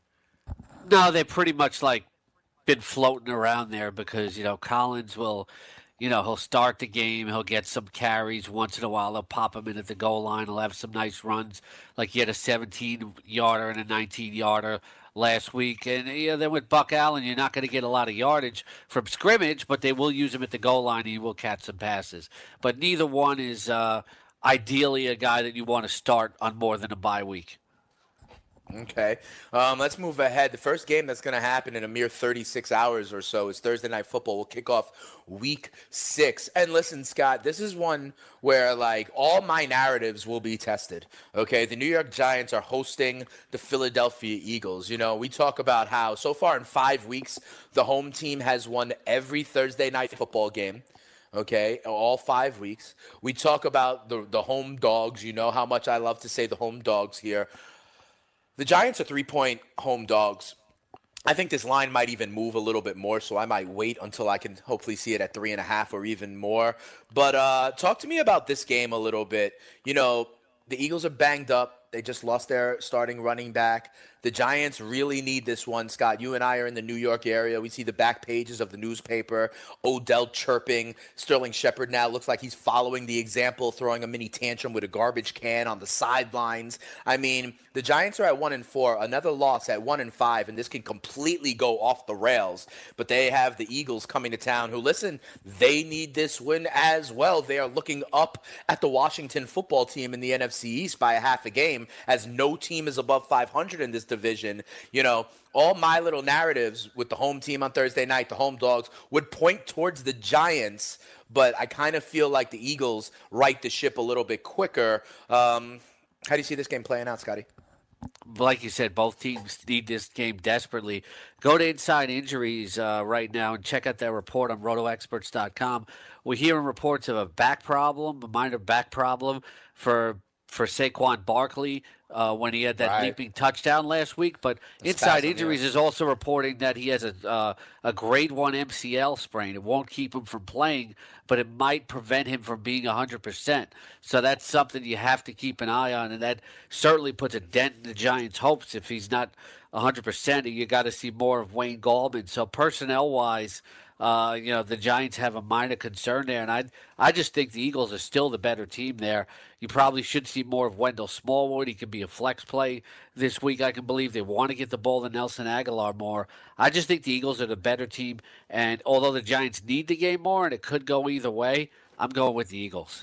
No, they're pretty much like been floating around there because, you know, Collins will, you know, he'll start the game. He'll get some carries once in a while. They'll pop him in at the goal line. He'll have some nice runs. Like he had a seventeen-yarder and a nineteen-yarder last week. And you know, then with Buck Allen, you're not going to get a lot of yardage from scrimmage, but they will use him at the goal line and he will catch some passes. But neither one is uh, ideally a guy that you want to start on more than a bye week. Okay. Um, let's move ahead. The first game that's going to happen in a mere thirty-six hours or so is Thursday Night Football. We'll kick off week six. And listen, Scott, this is one where, like, all my narratives will be tested. Okay. The New York Giants are hosting the Philadelphia Eagles. You know, we talk about how so far in five weeks, the home team has won every Thursday Night Football game. Okay, all five weeks. We talk about the, the home dogs. You know how much I love to say the home dogs here. The Giants are three-point home dogs. I think this line might even move a little bit more, so I might wait until I can hopefully see it at three and a half or even more. But uh, talk to me about this game a little bit. You know, the Eagles are banged up. They just lost their starting running back. The Giants really need this one, Scott. You and I are in the New York area. We see the back pages of the newspaper. Odell chirping. Sterling Shepard now looks like he's following the example, throwing a mini tantrum with a garbage can on the sidelines. I mean, the Giants are at one and four. Another loss at one and five, and this can completely go off the rails. But they have the Eagles coming to town who, listen, they need this win as well. They are looking up at the Washington football team in the N F C East by a half a game, as no team is above five hundred in this division. You know, all my little narratives with the home team on Thursday night, the home dogs, would point towards the Giants, but I kind of feel like the Eagles right the ship a little bit quicker. Um, how do you see this game playing out, Scotty? Like you said, both teams need this game desperately. Go to Inside Injuries uh, right now and check out that report on roto experts dot com. We're hearing reports of a back problem, a minor back problem for for Saquon Barkley uh, when he had that right. leaping touchdown last week. But That's Inside fascinating. Injuries is also reporting that he has a uh, a grade one M C L sprain. It won't keep him from playing, but it might prevent him from being one hundred percent. So that's something you have to keep an eye on, and that certainly puts a dent in the Giants' hopes. If he's not one hundred percent, you got to see more of Wayne Gallman. So personnel-wise, Uh, you know, the Giants have a minor concern there, and I I just think the Eagles are still the better team there. You probably should see more of Wendell Smallwood. He could be a flex play this week. I can believe they want to get the ball to Nelson Aguilar more. I just think the Eagles are the better team, and although the Giants need the game more, and it could go either way, I'm going with the Eagles.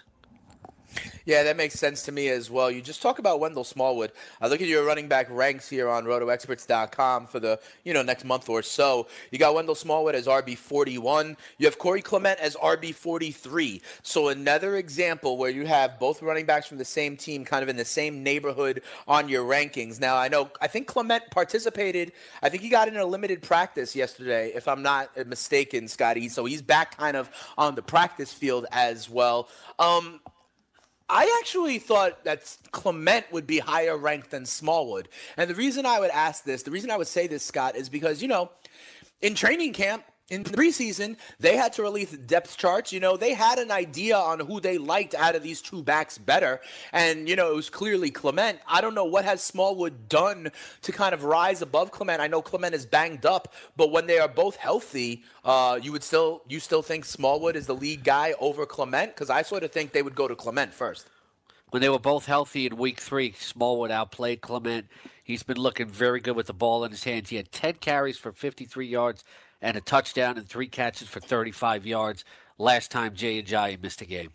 Yeah, that makes sense to me as well. You just talk about Wendell Smallwood. I look at your running back ranks here on roto experts dot com for the, you know, next month or so. You got Wendell Smallwood as R B forty-one. You have Corey Clement as R B forty-three. So another example where you have both running backs from the same team kind of in the same neighborhood on your rankings. Now, I know, I think Clement participated. I think he got in a limited practice yesterday, if I'm not mistaken, Scotty. So he's back kind of on the practice field as well. Um, I actually thought that Clement would be higher ranked than Smallwood. And the reason I would ask this, the reason I would say this, Scott, is because, you know, in training camp, in the preseason, they had to release depth charts. You know, they had an idea on who they liked out of these two backs better. And, you know, it was clearly Clement. I don't know what has Smallwood done to kind of rise above Clement. I know Clement is banged up, but when they are both healthy, uh, you would still you still think Smallwood is the lead guy over Clement? Because I sort of think they would go to Clement first. When they were both healthy in week three, Smallwood outplayed Clement. He's been looking very good with the ball in his hands. He had ten carries for fifty-three yards, and a touchdown and three catches for thirty-five yards last time Jay Ajayi missed a game.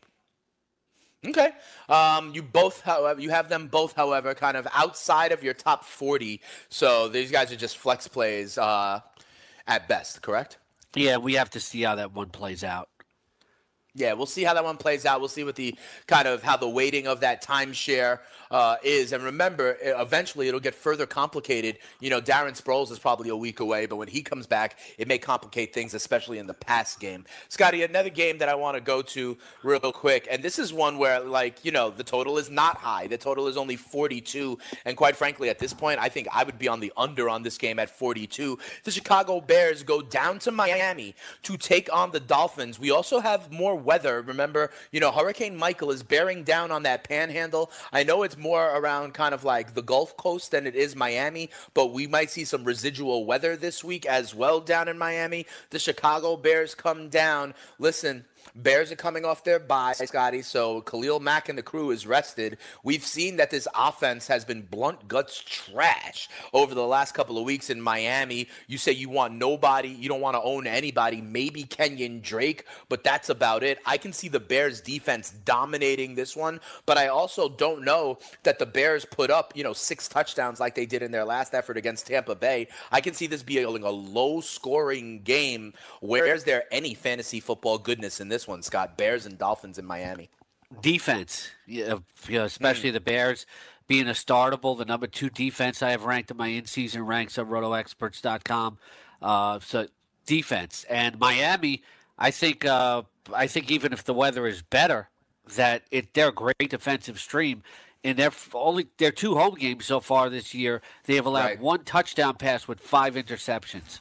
Okay. Um, you both, however, you have them both, however, kind of outside of your top forty. So these guys are just flex plays uh, at best, correct? Yeah, we have to see how that one plays out. Yeah, we'll see how that one plays out. We'll see what the kind of how the weighting of that timeshare uh, is. And remember, eventually it'll get further complicated. You know, Darren Sproles is probably a week away, but when he comes back, it may complicate things, especially in the pass game. Scotty, another game that I want to go to real quick, and this is one where, like, you know, the total is not high. The total is only forty-two, and quite frankly, at this point, I think I would be on the under on this game at forty-two. The Chicago Bears go down to Miami to take on the Dolphins. We also have more weather. Remember, you know, Hurricane Michael is bearing down on that panhandle. I know it's more around kind of like the Gulf Coast than it is Miami, but we might see some residual weather this week as well down in Miami. The Chicago Bears come down. Listen, Bears are coming off their bye, Scotty, so Khalil Mack and the crew is rested. We've seen that this offense has been blunt guts trash over the last couple of weeks in Miami. You say you want nobody, you don't want to own anybody, maybe Kenyon Drake, but that's about it. I can see the Bears defense dominating this one, but I also don't know that the Bears put up, you know, six touchdowns like they did in their last effort against Tampa Bay. I can see this being a low-scoring game. Where is there any fantasy football goodness in this one, Scott? Bears and Dolphins in Miami. Defense, yeah, especially mm. the Bears being a startable, the number two defense I have ranked in my in-season ranks on roto experts dot com. Uh, so defense. And Miami, I think uh, I think even if the weather is better, that it they're a great defensive stream. In their only their two home games so far this year, they have allowed right. one touchdown pass with five interceptions.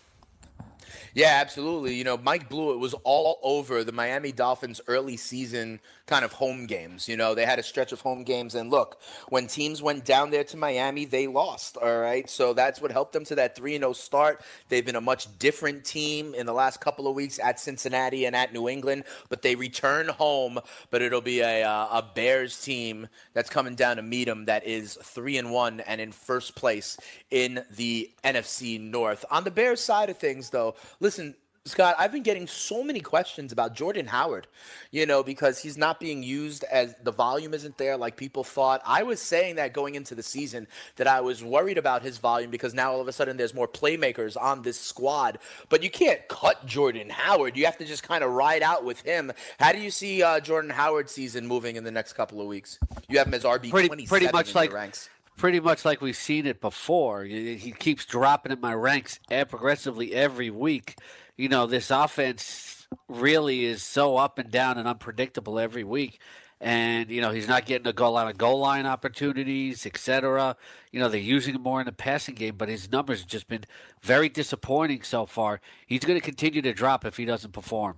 Yeah, absolutely. You know, Mike Blewett was all over the Miami Dolphins early season kind of home games. You know, they had a stretch of home games. And look, when teams went down there to Miami, they lost. All right. So that's what helped them to that three and oh start. They've been a much different team in the last couple of weeks at Cincinnati and at New England. But they return home. But it'll be a, uh, a Bears team that's coming down to meet them that is three and one and in first place in the N F C North. On the Bears side of things, though, listen, Scott, I've been getting so many questions about Jordan Howard, you know, because he's not being used as the volume isn't there like people thought. I was saying that going into the season that I was worried about his volume because now all of a sudden there's more playmakers on this squad. But you can't cut Jordan Howard. You have to just kind of ride out with him. How do you see uh, Jordan Howard's season moving in the next couple of weeks? You have him as R B twenty-seven pretty, pretty much in like, your ranks. Pretty much like we've seen it before. He keeps dropping in my ranks progressively every week. You know, this offense really is so up and down and unpredictable every week. And, you know, he's not getting a goal line, goal line opportunities, et cetera. You know, they're using him more in the passing game, but his numbers have just been very disappointing so far. He's going to continue to drop if he doesn't perform.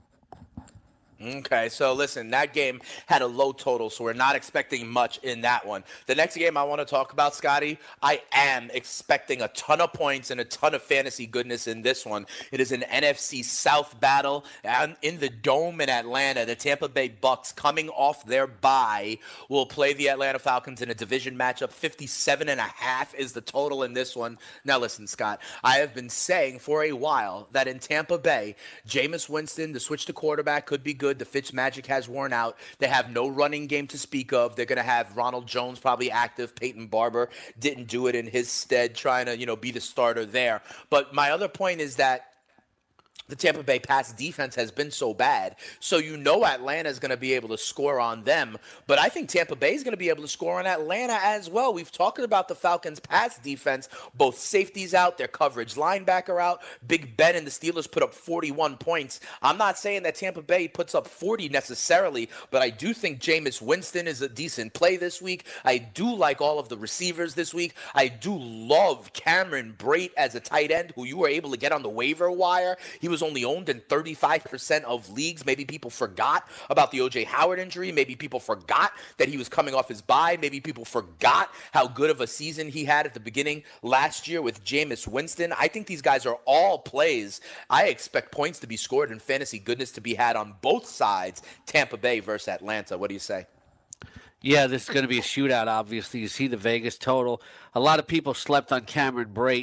Okay, so listen, that game had a low total, so we're not expecting much in that one. The next game I want to talk about, Scotty, I am expecting a ton of points and a ton of fantasy goodness in this one. It is an N F C South battle and in the Dome in Atlanta. The Tampa Bay Bucks, coming off their bye, will play the Atlanta Falcons in a division matchup. fifty-seven and a half is the total in this one. Now listen, Scott, I have been saying for a while that in Tampa Bay, Jameis Winston, the switch to quarterback could be good. The Fitz magic has worn out. They have no running game to speak of. They're going to have Ronald Jones probably active. Peyton Barber didn't do it in his stead, trying to, you know, be the starter there. But my other point is that the Tampa Bay pass defense has been so bad. So you know Atlanta is going to be able to score on them. But I think Tampa Bay is going to be able to score on Atlanta as well. We've talked about the Falcons' pass defense. Both safeties out, their coverage linebacker out. Big Ben and the Steelers put up forty-one points. I'm not saying that Tampa Bay puts up forty necessarily, but I do think Jameis Winston is a decent play this week. I do like all of the receivers this week. I do love Cameron Brate as a tight end who you were able to get on the waiver wire. He was only owned in thirty-five percent of leagues. Maybe people forgot about the O J Howard injury. Maybe people forgot that he was coming off his bye. Maybe people forgot how good of a season he had at the beginning last year with Jameis Winston. I think these guys are all plays. I expect points to be scored and fantasy goodness to be had on both sides, Tampa Bay versus Atlanta. What do you say? Yeah, this is going to be a shootout, obviously. You see the Vegas total. A lot of people slept on Cameron Brate.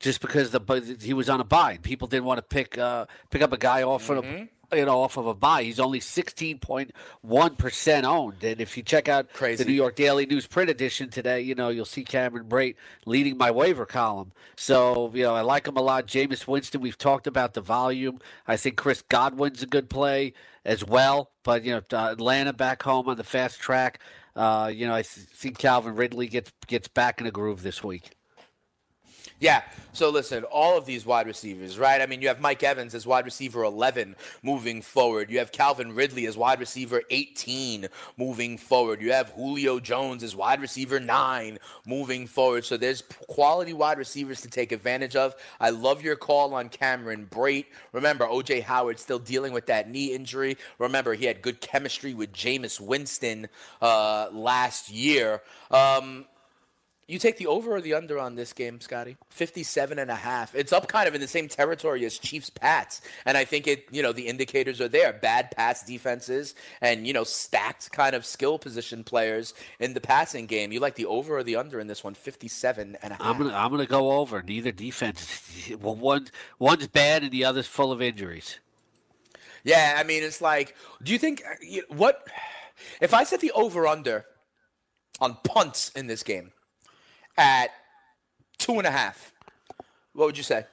just because the he was on a bye. People didn't want to pick uh, pick up a guy off mm-hmm. of a, you know, off of a bye. He's only sixteen point one percent owned. And if you check out Crazy. the New York Daily News print edition today, you know, you'll see Cameron Brate leading my waiver column. So, you know, I like him a lot. Jameis Winston, we've talked about the volume. I think Chris Godwin's a good play as well. But, you know, uh, Atlanta back home on the fast track. Uh, you know, I th- think Calvin Ridley gets gets back in a groove this week. Yeah, so listen, all of these wide receivers, right? I mean, you have Mike Evans as wide receiver eleven moving forward. You have Calvin Ridley as wide receiver eighteen moving forward. You have Julio Jones as wide receiver nine moving forward. So there's quality wide receivers to take advantage of. I love your call on Cameron Brate. Remember, O J Howard still dealing with that knee injury. Remember, he had good chemistry with Jameis Winston uh, last year. Um You take the over or the under on this game, Scotty? fifty-seven and a half. It's up kind of in the same territory as Chiefs Pats. And I think it, you know, the indicators are there. Bad pass defenses and, you know, stacked kind of skill position players in the passing game. You like the over or the under in this one? fifty-seven and a half. I'm gonna I'm gonna go over. Neither defense. Well, one one's bad and the other's full of injuries. Yeah, I mean, it's like, do you think what if I set the over under on punts in this game at two and a half, what would you say?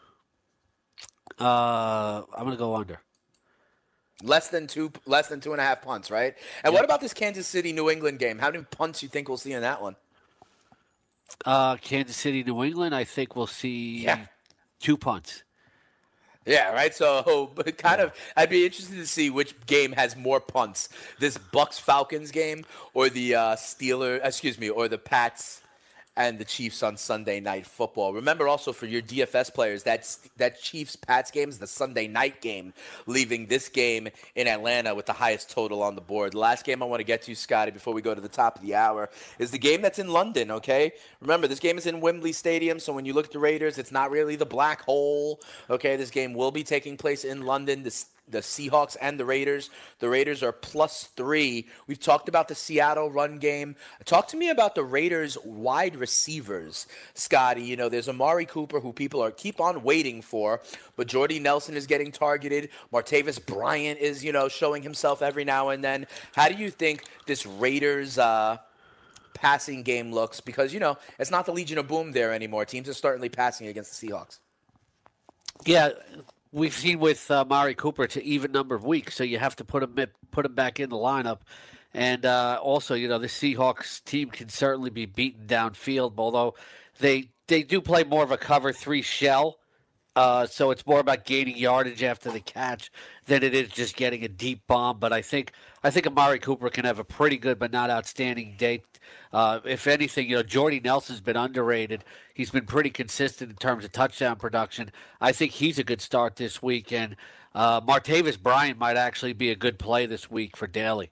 Uh, I'm gonna go under. Less than two, less than two and a half punts, right? And yep. What about this Kansas City New England game? How many punts do you think we'll see in that one? Uh, Kansas City New England, I think we'll see yeah. two punts. Yeah, right. So, but kind yeah. of, I'd be interested to see which game has more punts: this Bucks Falcons game, or the uh, Steelers, excuse me, or the Pats and the Chiefs on Sunday Night Football. Remember also for your D F S players, that, that Chiefs-Pats game is the Sunday night game, leaving this game in Atlanta with the highest total on the board. The last game I want to get to, Scotty, before we go to the top of the hour, is the game that's in London, okay? Remember, this game is in Wembley Stadium, so when you look at the Raiders, it's not really the black hole, okay? This game will be taking place in London. This The Seahawks and the Raiders. The Raiders are plus three. We've talked about the Seattle run game. Talk to me about the Raiders wide receivers, Scotty. You know, there's Amari Cooper, who people are keep on waiting for, but Jordy Nelson is getting targeted. Martavis Bryant is, you know, showing himself every now and then. How do you think this Raiders uh, passing game looks? Because, you know, it's not the Legion of Boom there anymore. Teams are certainly passing against the Seahawks. Yeah. We've seen with uh, Amari Cooper it's an even number of weeks, so you have to put him put him back in the lineup. And uh, also, you know, the Seahawks team can certainly be beaten downfield, although they they do play more of a cover three shell. Uh, so it's more about gaining yardage after the catch than it is just getting a deep bomb. But I think I think Amari Cooper can have a pretty good but not outstanding day. Uh, if anything, you know, Jordy Nelson's been underrated. He's been pretty consistent in terms of touchdown production. I think he's a good start this week. And uh, Martavis Bryant might actually be a good play this week for Daly.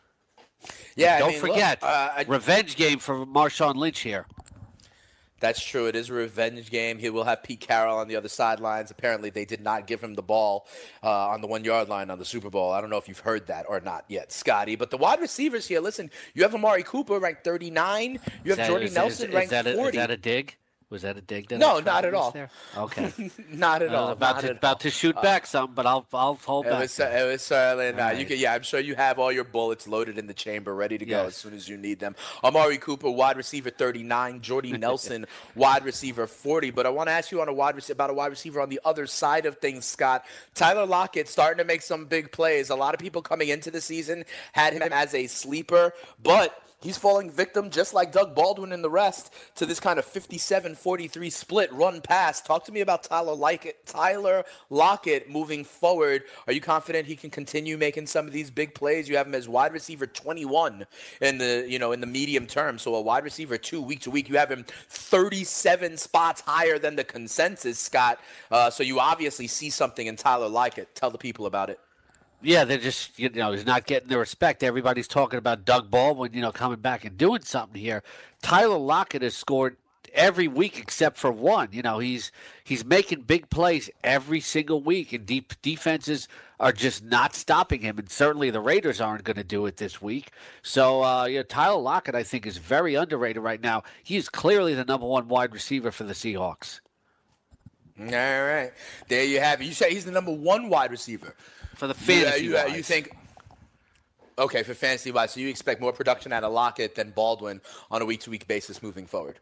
Yeah, Don't I mean, forget, look, uh, I... revenge game for Marshawn Lynch here. That's true. It is a revenge game. He will have Pete Carroll on the other sidelines. Apparently, they did not give him the ball uh, on the one-yard line on the Super Bowl. I don't know if you've heard that or not yet, Scotty. But the wide receivers here, listen, you have Amari Cooper ranked thirty-nine. You have that, Jordy is, Nelson is, ranked is that forty. A, is that a dig? Was that a dig? That no, not at all. There? Okay. not at all. About, not to, at about all. to shoot back uh, some, but I'll I'll hold it back. Was, it was certainly not. Right. You can, yeah, I'm sure you have all your bullets loaded in the chamber, ready to go yes. as soon as you need them. Amari Cooper, wide receiver thirty-nine. Jordy Nelson, wide receiver forty. But I want to ask you on a wide rec- about a wide receiver on the other side of things, Scott. Tyler Lockett starting to make some big plays. A lot of people coming into the season had him as a sleeper, but he's falling victim, just like Doug Baldwin and the rest, to this kind of fifty-seven forty-three split run pass. Talk to me about Tyler Lockett, Tyler Lockett moving forward. Are you confident he can continue making some of these big plays? You have him as wide receiver twenty-one in the, you know, in the medium term. So a wide receiver two week to week. You have him thirty-seven spots higher than the consensus, Scott. Uh, so you obviously see something in Tyler Lockett. Tell the people about it. Yeah, they're just, you know, he's not getting the respect. Everybody's talking about Doug Baldwin, you know, coming back and doing something here. Tyler Lockett has scored every week except for one. You know, he's he's making big plays every single week, and deep defenses are just not stopping him. And certainly the Raiders aren't going to do it this week. So, uh, you know, Tyler Lockett, I think, is very underrated right now. He is clearly the number one wide receiver for the Seahawks. All right. There you have it. You say he's the number one wide receiver. For the fantasy you, uh, you, you think Okay, for fantasy-wise, so you expect more production out of Lockett than Baldwin on a week-to-week basis moving forward?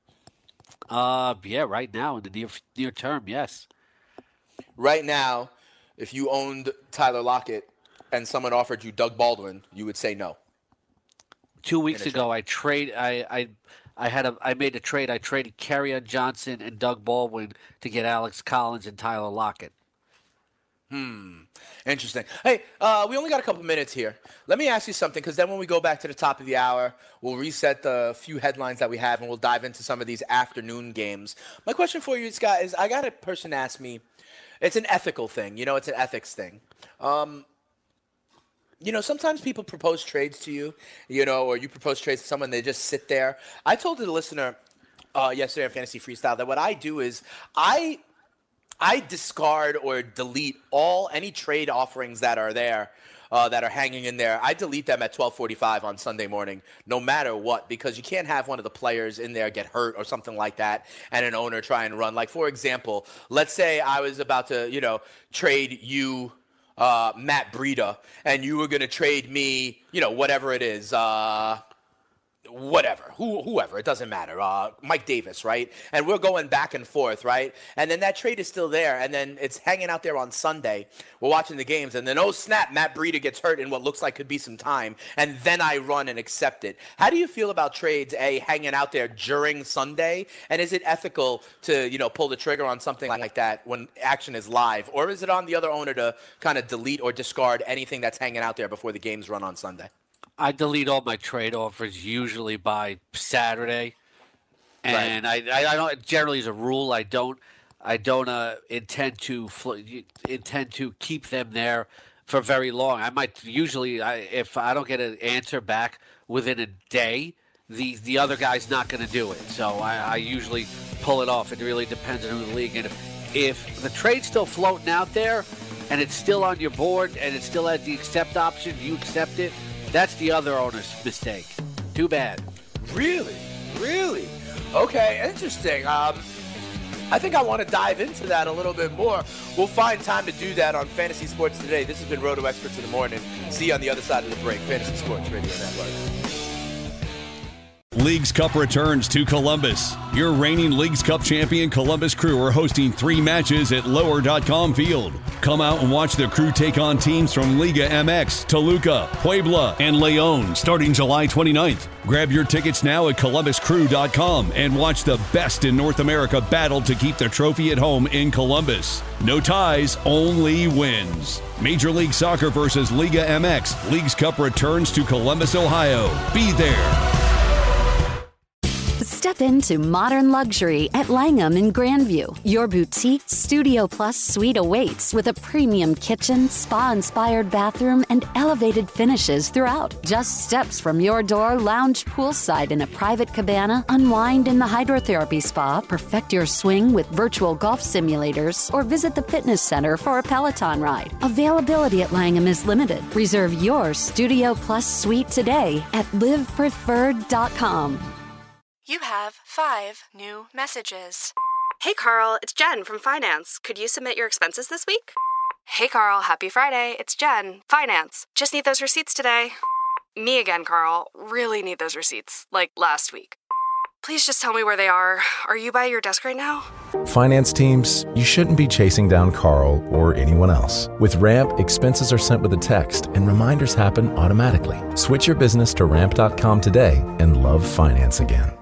Uh, yeah, right now in the near near term, yes. Right now, if you owned Tyler Lockett and someone offered you Doug Baldwin, you would say no. Two weeks ago, I trade. I, I I had a. I made a trade. I traded Kerryon Johnson and Doug Baldwin to get Alex Collins and Tyler Lockett. Hmm. Interesting. Hey, uh, we only got a couple minutes here. Let me ask you something, because then when we go back to the top of the hour, we'll reset the few headlines that we have, and we'll dive into some of these afternoon games. My question for you, Scott, is I got a person ask me, it's an ethical thing. You know, it's an ethics thing. Um, you know, sometimes people propose trades to you, you know, or you propose trades to someone, they just sit there. I told the listener uh, yesterday on Fantasy Freestyle that what I do is I – I discard or delete all any trade offerings that are there, uh, that are hanging in there. I delete them at twelve forty-five on Sunday morning, no matter what, because you can't have one of the players in there get hurt or something like that and an owner try and run. Like, for example, let's say I was about to, you know, trade you uh, Matt Breida, and you were going to trade me, you know, whatever it is, uh, whatever, who, whoever, it doesn't matter, uh, Mike Davis, right? And we're going back and forth, right? And then that trade is still there, and then it's hanging out there on Sunday. We're watching the games, and then, oh, snap, Matt Breida gets hurt in what looks like could be some time, and then I run and accept it. How do you feel about trades, A, hanging out there during Sunday, and is it ethical to, you know, pull the trigger on something like that when action is live, or is it on the other owner to kind of delete or discard anything that's hanging out there before the games run on Sunday? I delete all my trade offers usually by Saturday, and right. I, I don't generally, as a rule, I don't I don't uh, intend to fl- intend to keep them there for very long. I might usually, I, if I don't get an answer back within a day, the the other guy's not going to do it. So I, I usually pull it off. It really depends on who the league. And if, if the trade's still floating out there, and it's still on your board, and it still has the accept option, you accept it. That's the other owner's mistake. Too bad. Really? Really? Okay, interesting. Um, I think I want to dive into that a little bit more. We'll find time to do that on Fantasy Sports Today. This has been Roto Experts in the Morning. See you on the other side of the break. Fantasy Sports Radio Network. Leagues Cup returns to Columbus. Your reigning Leagues Cup champion Columbus Crew are hosting three matches at lower dot com field. Come out and watch the Crew take on teams from Liga M X, Toluca, Puebla, and León starting July twenty-ninth. Grab your tickets now at columbus crew dot com and watch the best in North America battle to keep the trophy at home in Columbus. No ties, only wins. Major League Soccer versus Liga M X. Leagues Cup returns to Columbus, Ohio. Be there. Step into modern luxury at Langham in Grandview. Your boutique Studio Plus suite awaits with a premium kitchen, spa-inspired bathroom, and elevated finishes throughout. Just steps from your door, lounge poolside in a private cabana, unwind in the hydrotherapy spa, perfect your swing with virtual golf simulators, or visit the fitness center for a Peloton ride. Availability at Langham is limited. Reserve your Studio Plus suite today at live preferred dot com. You have five new messages. Hey, Carl, it's Jen from Finance. Could you submit your expenses this week? Hey, Carl, happy Friday. It's Jen, Finance. Just need those receipts today. Me again, Carl. Really need those receipts, like last week. Please just tell me where they are. Are you by your desk right now? Finance teams, you shouldn't be chasing down Carl or anyone else. With Ramp, expenses are sent with a text and reminders happen automatically. Switch your business to ramp dot com today and love finance again.